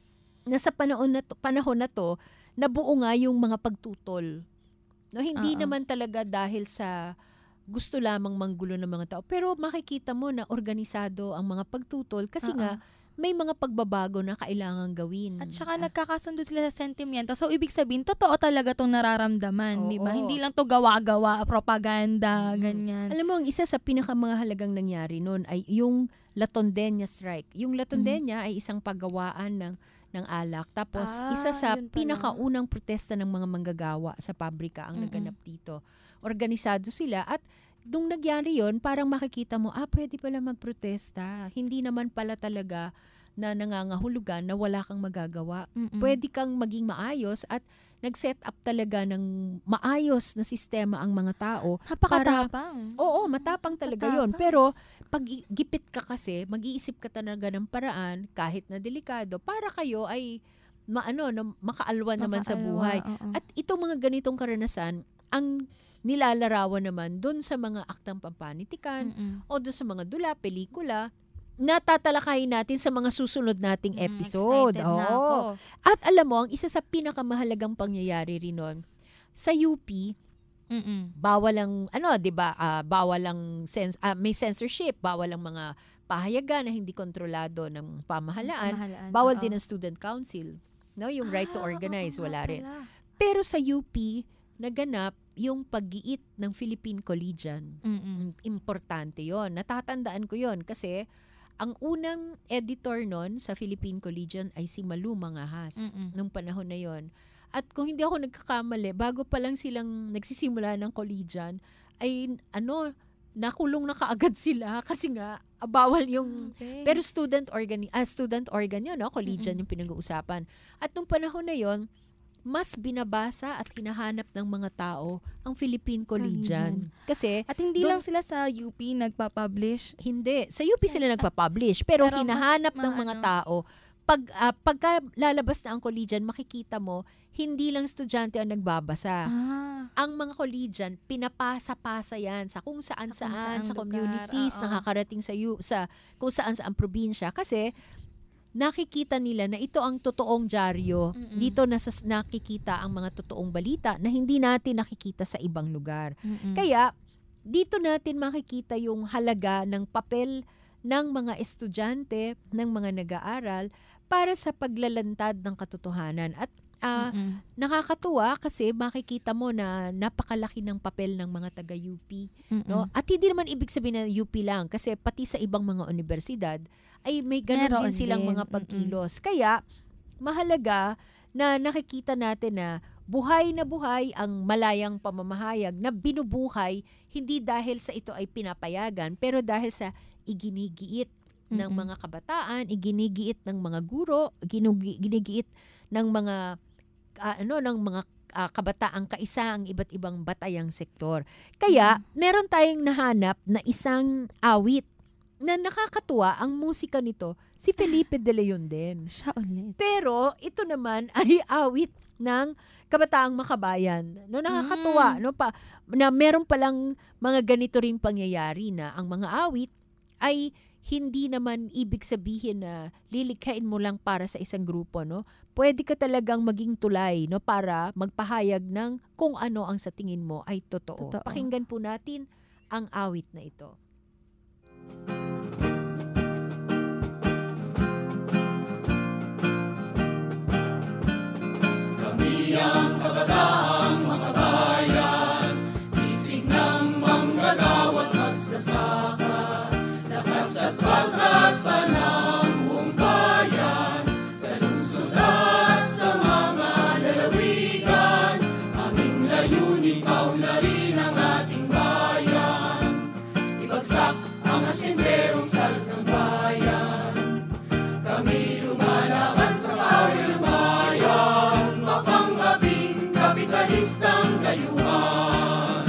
Speaker 2: na sa panahon na to, panahon na to, nabuo nga yung mga pagtutol. No, hindi
Speaker 3: Oo.
Speaker 2: naman talaga dahil sa gusto lamang manggulo ng mga tao. Pero makikita mo na organisado ang mga pagtutol kasi
Speaker 3: Oo.
Speaker 2: nga may mga pagbabago na kailangan gawin.
Speaker 3: At saka nagkakasundo sila sa sentimiento. So, ibig sabihin, totoo talaga itong nararamdaman, di ba?
Speaker 2: Oo.
Speaker 3: Hindi lang to gawa-gawa, propaganda, ganyan.
Speaker 2: Alam mo, ang isa sa pinakamahalagang nangyari noon ay yung Latondenya strike. Yung Latondenya ay isang paggawaan ng ng alak. Tapos,
Speaker 3: Ah,
Speaker 2: isa sa
Speaker 3: yun pala.
Speaker 2: pinakaunang protesta ng mga manggagawa sa pabrika ang
Speaker 3: Mm-mm.
Speaker 2: naganap dito. Organisado sila at nung nagyari yon, parang makikita mo, ah, pwede pala magprotesta. Hindi naman pala talaga na nangangahulugan na wala kang magagawa.
Speaker 3: Mm-mm.
Speaker 2: Pwede kang maging maayos at nag-set up talaga ng maayos na sistema ang mga tao.
Speaker 3: Napakatapang.
Speaker 2: Para, oo, matapang talaga yon.
Speaker 3: Matapang.
Speaker 2: Pero pag i- gipit ka kasi, mag-iisip ka talaga ng paraan, kahit na delikado, para kayo ay maano, na makaalwa naman sa
Speaker 3: Makaalwa,
Speaker 2: buhay.
Speaker 3: oo.
Speaker 2: At itong mga ganitong karanasan, ang nilalarawan naman doon sa mga aktang pampanitikan
Speaker 3: Mm-mm.
Speaker 2: o doon sa mga dula, pelikula, natatalakayin natin sa mga susunod nating
Speaker 3: Mm,
Speaker 2: episode.
Speaker 3: excited na
Speaker 2: Oo.
Speaker 3: ako.
Speaker 2: At alam mo, ang isa sa pinakamahalagang pangyayari rin nun, sa U P,
Speaker 3: Mm-mm.
Speaker 2: bawal ang, ano, di ba, ah, bawal ang, sens- ah, may censorship, bawal ang mga pahayagan na hindi kontrolado ng pamahalaan,
Speaker 3: Pamahalaan,
Speaker 2: bawal
Speaker 3: oo.
Speaker 2: din ang student council. No, yung right to
Speaker 3: Ah,
Speaker 2: organize,
Speaker 3: oo
Speaker 2: wala
Speaker 3: nga
Speaker 2: rin.
Speaker 3: pala.
Speaker 2: Pero sa U P, naganap yung pag-giit ng Philippine Collegian.
Speaker 3: Mm-mm.
Speaker 2: Importante yon. Natatandaan ko yon kasi ang unang editor nun sa Philippine Collegian ay si Malu Mangahas
Speaker 3: Mm-mm.
Speaker 2: nung panahon na yon. At kung hindi ako nagkakamali, bago pa lang silang nagsisimula ng Collegian, ay ano, nakulong na kaagad sila kasi nga ah, bawal yung
Speaker 3: Okay.
Speaker 2: pero student organ ah, student organ yun, no? Collegian
Speaker 3: Mm-mm.
Speaker 2: yung pinag-uusapan. At nung panahon na yon, mas binabasa at hinahanap ng mga tao ang Philippine Collegian. Kasi
Speaker 3: At hindi
Speaker 2: dun-
Speaker 3: lang sila sa U P nagpa-publish.
Speaker 2: hindi. Sa U P sila nagpa-publish. Pero,
Speaker 3: Pero mas
Speaker 2: hinahanap ng
Speaker 3: ma-
Speaker 2: mga
Speaker 3: ano.
Speaker 2: tao, pag, ah, pagka lalabas na ang collegian, makikita mo, hindi lang estudyante ang nagbabasa.
Speaker 3: Ah.
Speaker 2: Ang mga collegian, pinapasa-pasa yan sa kung saan-saan,
Speaker 3: saang
Speaker 2: sa
Speaker 3: lugar,
Speaker 2: communities,
Speaker 3: oo.
Speaker 2: nakakarating sa, yu- sa kung saan-saan probinsya. Kasi, nakikita nila na ito ang totoong dyaryo.
Speaker 3: Mm-mm.
Speaker 2: Dito nasas nakikita ang mga totoong balita na hindi natin nakikita sa ibang lugar.
Speaker 3: Mm-mm.
Speaker 2: Kaya dito natin makikita yung halaga ng papel ng mga estudyante, ng mga nag-aaral para sa paglalantad ng katotohanan. At ah,
Speaker 3: Mm-mm.
Speaker 2: nakakatuwa kasi makikita mo na napakalaki ng papel ng mga taga-U P. No?
Speaker 3: Mm-mm.
Speaker 2: At hindi naman ibig sabihin na U P lang kasi pati sa ibang mga universidad ay may ganun
Speaker 3: Meron
Speaker 2: din silang
Speaker 3: din.
Speaker 2: mga pagkilos. Kaya mahalaga na nakikita natin na buhay na buhay ang malayang pamamahayag na binubuhay hindi dahil sa ito ay pinapayagan pero dahil sa iginigiit ng
Speaker 3: Mm-mm.
Speaker 2: mga kabataan, iginigiit ng mga guro, ginugi- ginigiit ng mga ah, ano ng mga ah, kabataang kaisa ang iba't ibang batayang sektor. Kaya meron tayong nahanap na isang awit na nakakatuwa ang musika nito, si Felipe De Leon din.
Speaker 3: Siya ulit.
Speaker 2: Pero ito naman ay awit ng kabataang makabayan. No, nakakatuwa,
Speaker 3: Mm.
Speaker 2: no, pa na meron palang mga ganito ring pangyayari na ang mga awit ay hindi naman ibig sabihin na lilikhain mo lang para sa isang grupo, no? Pwede ka talagang maging tulay, no, para magpahayag ng kung ano ang sa tingin mo ay totoo.
Speaker 3: Totoo.
Speaker 2: Pakinggan po natin ang awit na ito.
Speaker 11: Kami ang kabataang makabayan, isig ng manggagawa't magsasaka, lakas at pag-asa ng buong bayan, sa lungsod at sa mga lalawigan, aming layunin paunlarin ang ating bayan, ibagsak ang asenderong salot ng bayan, kami lumalaban sa kawil ng bayan, mapanglabing kapitalistang dayuhan.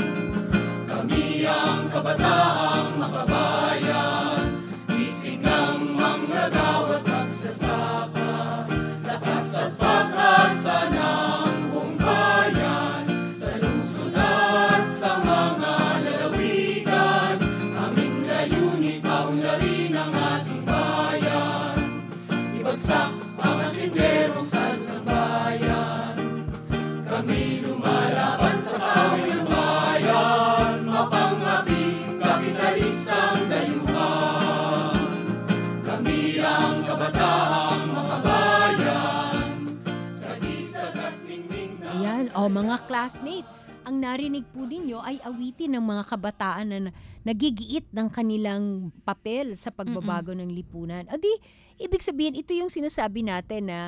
Speaker 11: Kami ang kabataang makabayan, isig ng manggagawa't magsasaka, lakas at pag-asa ng buong bayan, sa lungsod at sa mga lalawigan, aming layunin paunlarin ang ating bayan, ibagsak ang asenderong salot ng bayan. Kami lumalaban sa kawil ng bayan, mapangabing kapitalistang dayuhan. Kami ang kabataang makabayan, sa gisag at ningning na...
Speaker 2: Ayan, o mga classmate, ang narinig po ninyo ay awitin ng mga kabataan na nagigiit ng kanilang papel sa pagbabago ng lipunan. O di, ibig sabihin, ito yung sinasabi natin na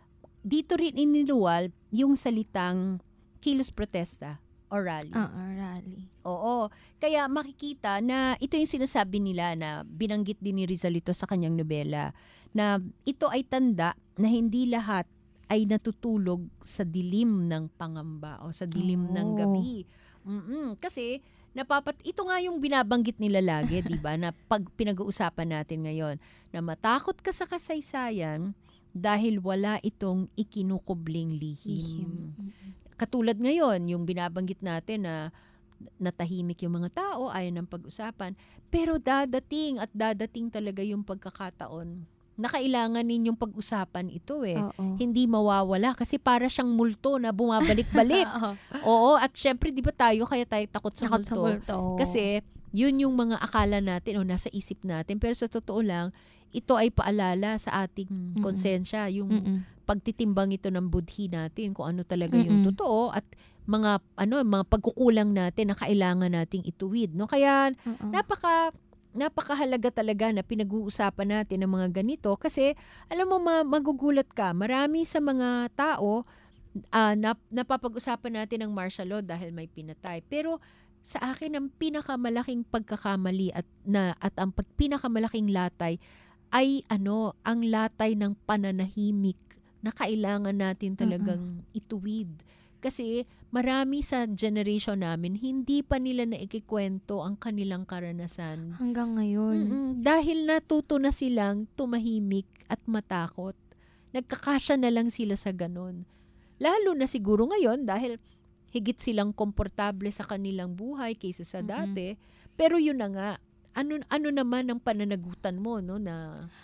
Speaker 2: dito rin iniluwal yung salitang kilos protesta o rally.
Speaker 3: Oo, rally.
Speaker 2: Oo. Kaya makikita na ito yung sinasabi nila na binanggit din ni Rizalito sa kanyang nobela na ito ay tanda na hindi lahat ay natutulog sa dilim ng pangamba o sa dilim ng
Speaker 3: Oo.
Speaker 2: gabi. Mm-mm. Kasi napapat ito nga yung binabanggit nila lagi, 'di ba? Na pag pinag-uusapan natin ngayon na matakot ka sa kasaysayan dahil wala itong ikinukubling lihim. Katulad ngayon, yung binabanggit natin na natahimik yung mga tao, ayaw ng pag-usapan, pero dadating at dadating talaga yung pagkakataon na kailangan ninyong pag-usapan ito eh.
Speaker 3: Oo.
Speaker 2: Hindi mawawala kasi para siyang multo na bumabalik-balik.
Speaker 3: Oo.
Speaker 2: Oo, at syempre di ba tayo kaya tayo takot sa
Speaker 3: Takot
Speaker 2: multo?
Speaker 3: sa multo.
Speaker 2: Kasi yun yung mga akala natin o nasa isip natin, pero sa totoo lang, ito ay paalala sa ating
Speaker 3: Mm-mm.
Speaker 2: konsensya, yung
Speaker 3: Mm-mm.
Speaker 2: pagtitimbang ito ng budhi natin kung ano talaga yung
Speaker 3: Mm-mm.
Speaker 2: totoo at mga ano mga pagkukulang natin na kailangan nating ituwid, no? Kaya
Speaker 3: Oo.
Speaker 2: napaka napakahalaga talaga na pinag-uusapan natin ng mga ganito kasi alam mo ma- magugulat ka, marami sa mga tao ah, nap- napapag-usapan natin ng martial law dahil may pinatay. Pero sa akin ang pinakamalaking pagkakamali at na at ang pag- pinakamalaking latay ay ano, ang latay ng pananahimik na kailangan natin talagang ituwid. Kasi marami sa generation namin, hindi pa nila naikikwento ang kanilang karanasan.
Speaker 3: Hanggang ngayon.
Speaker 2: Mm-mm, dahil natuto na silang tumahimik at matakot. Nagkakasya na lang sila sa ganun. Lalo na siguro ngayon dahil higit silang komportable sa kanilang buhay kaysa sa
Speaker 3: Mm-mm.
Speaker 2: dati. Pero yun na nga, ano ano naman ang pananagutan mo no na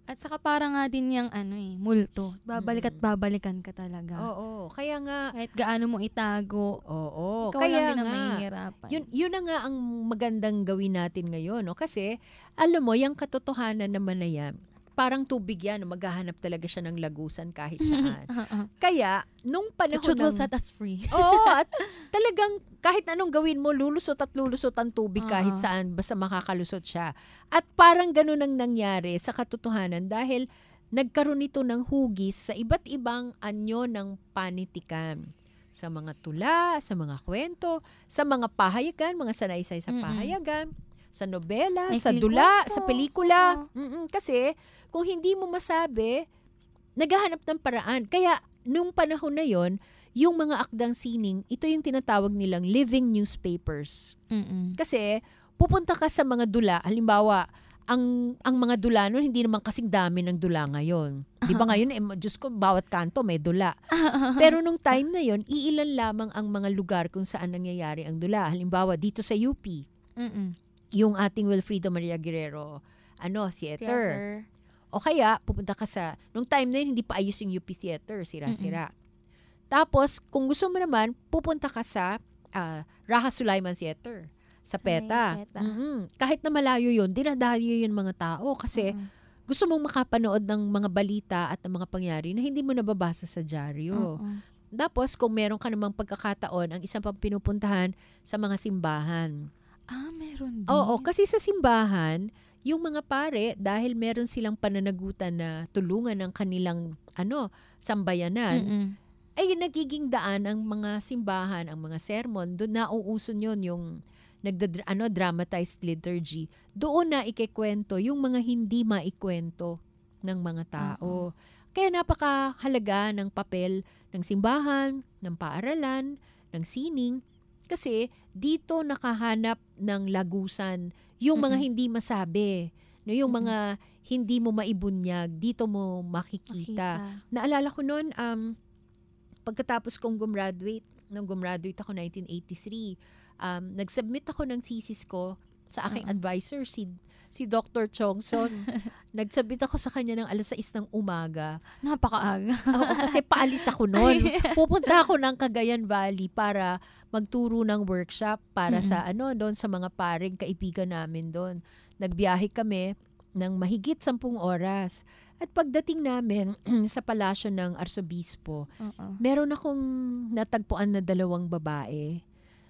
Speaker 3: At saka parang nga din yung ano eh, multo. Babalik at babalikan ka talaga.
Speaker 2: Oo, kaya nga
Speaker 3: kahit gaano mo itago.
Speaker 2: Oo,
Speaker 3: ikaw
Speaker 2: kaya
Speaker 3: lang din ang
Speaker 2: nga,
Speaker 3: mahihirapan.
Speaker 2: Yun, yun na nga ang magandang gawin natin ngayon. No? Kasi, alam mo, yung katotohanan naman na yan, parang tubig yan, no? Maghahanap talaga siya ng lagusan kahit saan. Kaya, nung panahon
Speaker 3: The truth will
Speaker 2: ng...
Speaker 3: set us free.
Speaker 2: Oo, at talagang kahit anong gawin mo, lulusot at lulusot ang tubig
Speaker 3: Oo.
Speaker 2: kahit saan, basta makakalusot siya. At parang ganun ang nangyari sa katotohanan dahil nagkaroon ito ng hugis sa iba't ibang anyo ng panitikan. Sa mga tula, sa mga kwento, sa mga pahayagan, mga sanaysay sa
Speaker 3: Mm-mm.
Speaker 2: pahayagan, sa nobela,
Speaker 3: May
Speaker 2: sa
Speaker 3: kinikwento.
Speaker 2: dula, sa pelikula. Mm-mm, kasi kung hindi mo masabi, naghahanap ng paraan. Kaya nung panahon na yon, yung mga akdang sining, ito yung tinatawag nilang living newspapers.
Speaker 3: Mm-mm.
Speaker 2: Kasi pupunta ka sa mga dula, halimbawa, ang ang mga dula noon hindi naman kasing dami ng dula ngayon. 'Di ba ngayon eh, Diyos ko, bawat kanto may dula. Pero nung time na yon, iilan lamang ang mga lugar kung saan nangyayari ang dula. Halimbawa dito sa U P,
Speaker 3: Mm-mm.
Speaker 2: yung ating Wilfrido Maria Guerrero ano, theater.
Speaker 3: Theater.
Speaker 2: O kaya pupunta ka sa nung time na yun, hindi pa ayos yung U P Theater, sira-sira. Tapos kung gusto mo naman, pupunta ka sa uh, Raha Sulaiman Theater. Sa PETA.
Speaker 3: Peta.
Speaker 2: Mm-hmm. Kahit na malayo yun, dinadayo yun mga tao kasi
Speaker 3: Mm-mm.
Speaker 2: gusto mong makapanood ng mga balita at ng mga pangyari na hindi mo nababasa sa dyaryo.
Speaker 3: Oo.
Speaker 2: Tapos, kung meron ka namang pagkakataon, ang isang pang pinupuntahan sa mga simbahan.
Speaker 3: Ah, meron din.
Speaker 2: Oo, kasi sa simbahan, yung mga pare, dahil meron silang pananagutan na tulungan ng kanilang ano, sambayanan,
Speaker 3: Mm-mm.
Speaker 2: ay nagiging daan ang mga simbahan, ang mga sermon, doon nauuso yun yung nagda ano dramatized liturgy. Doon na ikikwento yung mga hindi maikwento ng mga tao. Uh-huh. Kaya napakahalaga ng papel ng simbahan, ng paaralan, ng sining kasi dito nakahanap ng lagusan yung mga
Speaker 3: Mm-mm.
Speaker 2: hindi masabi, no, yung
Speaker 3: Mm-mm.
Speaker 2: mga hindi mo maibunyag, dito mo makikita.
Speaker 3: Makita.
Speaker 2: Naalala ko noon um pagkatapos kong gumraduate, nung gumraduate ako nineteen eighty-three, um, nag-submit ako ng thesis ko sa aking
Speaker 3: Uh-uh.
Speaker 2: advisor, si si Doctor Chongson. Nag-submit ako sa kanya ng alas sais ng umaga.
Speaker 3: Napakaaga.
Speaker 2: Oo, kasi paalis ako noon. Pupunta ako ng Cagayan Valley para magturo ng workshop para
Speaker 3: Mm-mm.
Speaker 2: sa ano doon sa mga paring kaibigan namin doon. Nagbiyahe kami ng mahigit sampung oras. At pagdating namin sa palasyo ng Arsobispo,
Speaker 3: Oo.
Speaker 2: meron akong natagpuan na dalawang babae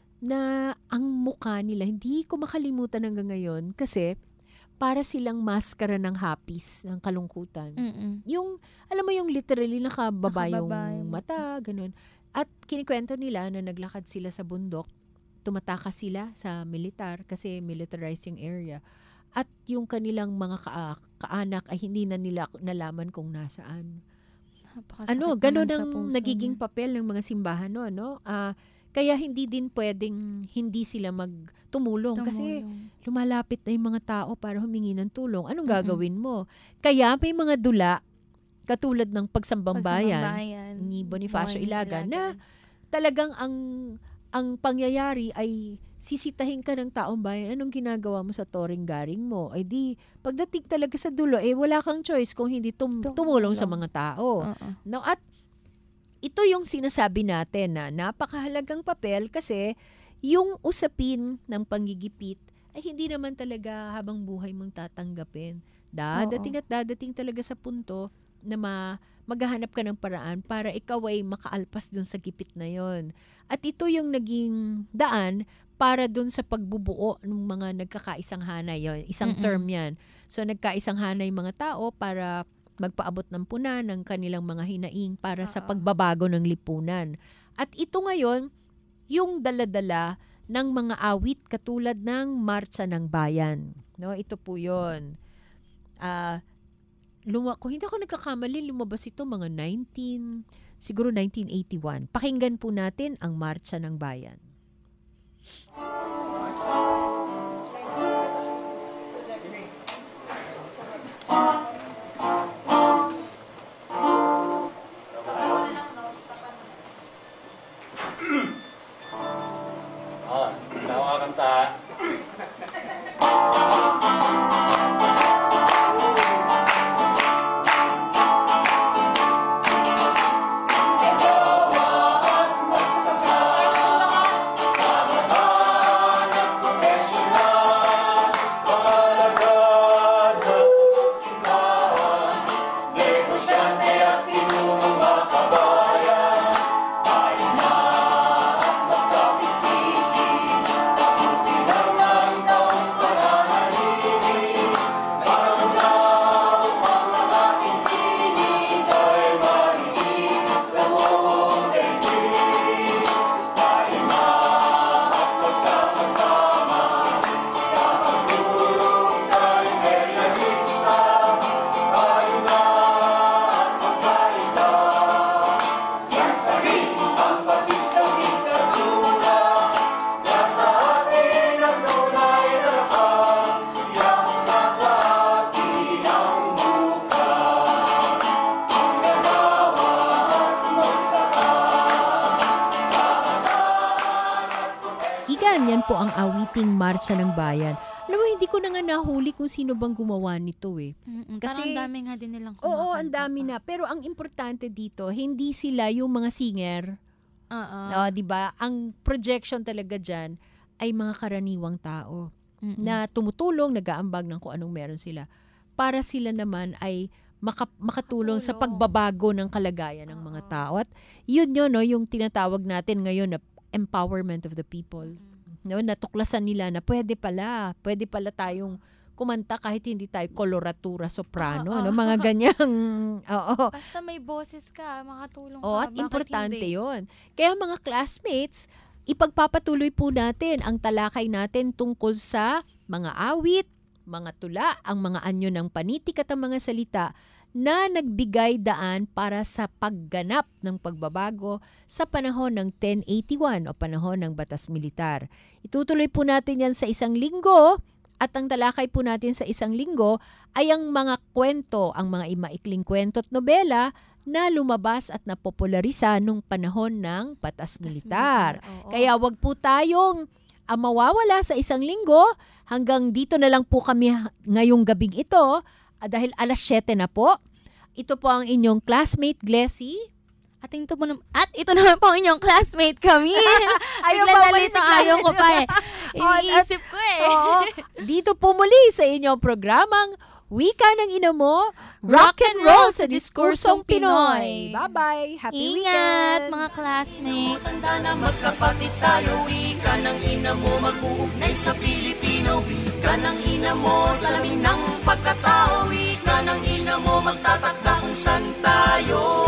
Speaker 2: na ang mukha nila, hindi ko makalimutan hanggang ngayon kasi para silang maskara ng hapis, ng kalungkutan.
Speaker 3: Mm-mm.
Speaker 2: Yung, alam mo yung literally nakababa yung
Speaker 3: Nakababa yung
Speaker 2: mata, ganun. At kinikwento nila na naglakad sila sa bundok, tumatakas sila sa militar kasi militarized yung area. At yung kanilang mga ka- kaanak ay hindi na nila nalaman kung nasaan.
Speaker 3: Napakasakit
Speaker 2: Ano, ganun
Speaker 3: naman sa
Speaker 2: ang
Speaker 3: puso
Speaker 2: nagiging
Speaker 3: niya.
Speaker 2: papel ng mga simbahan no, no? Ah, kaya hindi din pwedeng hindi sila magtumulong kasi
Speaker 3: Tumulong.
Speaker 2: lumalapit na yung mga tao para humingi ng tulong. Anong
Speaker 3: Mm-mm.
Speaker 2: gagawin mo? Kaya may mga dula katulad ng pagsambang bayan
Speaker 3: Pagsambayan.
Speaker 2: ni Bonifacio
Speaker 3: Buhay
Speaker 2: Ilagan na talagang ang ang pangyayari ay sisitahin ka ng taong bayan. Anong ginagawa mo sa toring-garing mo? Ay di, pagdating talaga sa dulo, eh wala kang choice kung hindi tum- tumulong sa mga tao.
Speaker 3: Oo.
Speaker 2: No, at ito yung sinasabi natin na napakahalagang papel kasi yung usapin ng panggigipit ay hindi naman talaga habang buhay mong tatanggapin. Dadating
Speaker 3: Oo.
Speaker 2: at dadating talaga sa punto na ma- maghahanap ka ng paraan para ikaw ay makaalpas dun sa gipit na yon. At ito yung naging daan para dun sa pagbubuo ng mga nagkakaisang hanay yon. Isang
Speaker 3: Mm-mm.
Speaker 2: term yan. So nagkaisang hanay mga tao para magpaabot ng puna ng kanilang mga hinaing para sa pagbabago ng lipunan. At ito ngayon, yung daladala ng mga awit katulad ng Marcha ng Bayan. No, ito po 'yon. Ah, luma ko hindi ako nagkakamali, lumabas ito mga nineteen siguro nineteen eighty-one. Pakinggan po natin ang Marcha ng Bayan.
Speaker 16: Oh, tawa kanta.
Speaker 2: Bayan. Yan po ang awiting Marcha ng Bayan. Alam mo, hindi ko na nga nahuli kung sino bang gumawa nito eh.
Speaker 3: Mm-mm,
Speaker 2: Kasi,
Speaker 3: parang ang dami nga din nilang
Speaker 2: oo,
Speaker 3: kumakanta
Speaker 2: ang dami
Speaker 3: pa.
Speaker 2: na. Pero ang importante dito, hindi sila yung mga singer.
Speaker 3: Oo.
Speaker 2: Uh, 'di ba? Ang projection talaga diyan ay mga karaniwang tao
Speaker 3: Mm-mm.
Speaker 2: na tumutulong, nag-aambag ng kung anong meron sila. Para sila naman ay maka- makatulong sa pagbabago ng kalagayan ng mga tao. At yun yun, no, yung tinatawag natin ngayon na empowerment of the people. No, natuklasan nila na pwede pala, pwede pala tayong kumanta kahit hindi tayo koloratura, soprano,
Speaker 3: Oo.
Speaker 2: ano, mga ganyang, oo.
Speaker 3: Basta may boses ka, makatulong
Speaker 2: Oo,
Speaker 3: ka.
Speaker 2: at
Speaker 3: Bakit
Speaker 2: importante
Speaker 3: hindi?
Speaker 2: yon. Kaya mga classmates, ipagpapatuloy po natin ang talakay natin tungkol sa mga awit, mga tula, ang mga anyo ng panitik at ang mga salita na nagbigay daan para sa pagganap ng pagbabago sa panahon ng ten eighty-one o panahon ng Batas Militar. Itutuloy po natin yan sa isang linggo. At ang talakay po natin sa isang linggo ay ang mga kwento, ang mga maikling kwento at nobela na lumabas at napopularisa nung panahon ng Batas Militar.
Speaker 3: Oo.
Speaker 2: Kaya wag po tayong ah, mawawala sa isang linggo. Hanggang dito na lang po kami ngayong gabing ito ah, dahil alas siyete na po. Ito po ang inyong classmate Glessy.
Speaker 3: At ito, po, at ito naman po ang inyong classmate kami.
Speaker 2: Ayaw
Speaker 3: Bigla
Speaker 2: pa
Speaker 3: na
Speaker 2: umalis
Speaker 3: lito,
Speaker 2: si
Speaker 3: ayaw ko pa eh.
Speaker 2: Oh, at-
Speaker 3: Iniisip ko eh.
Speaker 2: Oo. Dito po muli sa inyong programang Wika ng Ina Mo, Rock and Roll sa Diskursong Pinoy. Bye-bye. Happy
Speaker 3: Ingat,
Speaker 2: weekend.
Speaker 3: mga classmates.
Speaker 1: Tanda na magkapatid tayo, wika ng ina mo, mag-uugnay sa Pilipino. Wika ng ina mo, salamin ng pagkatao. Wika ng ina mo, magtatakda kung saan tayo.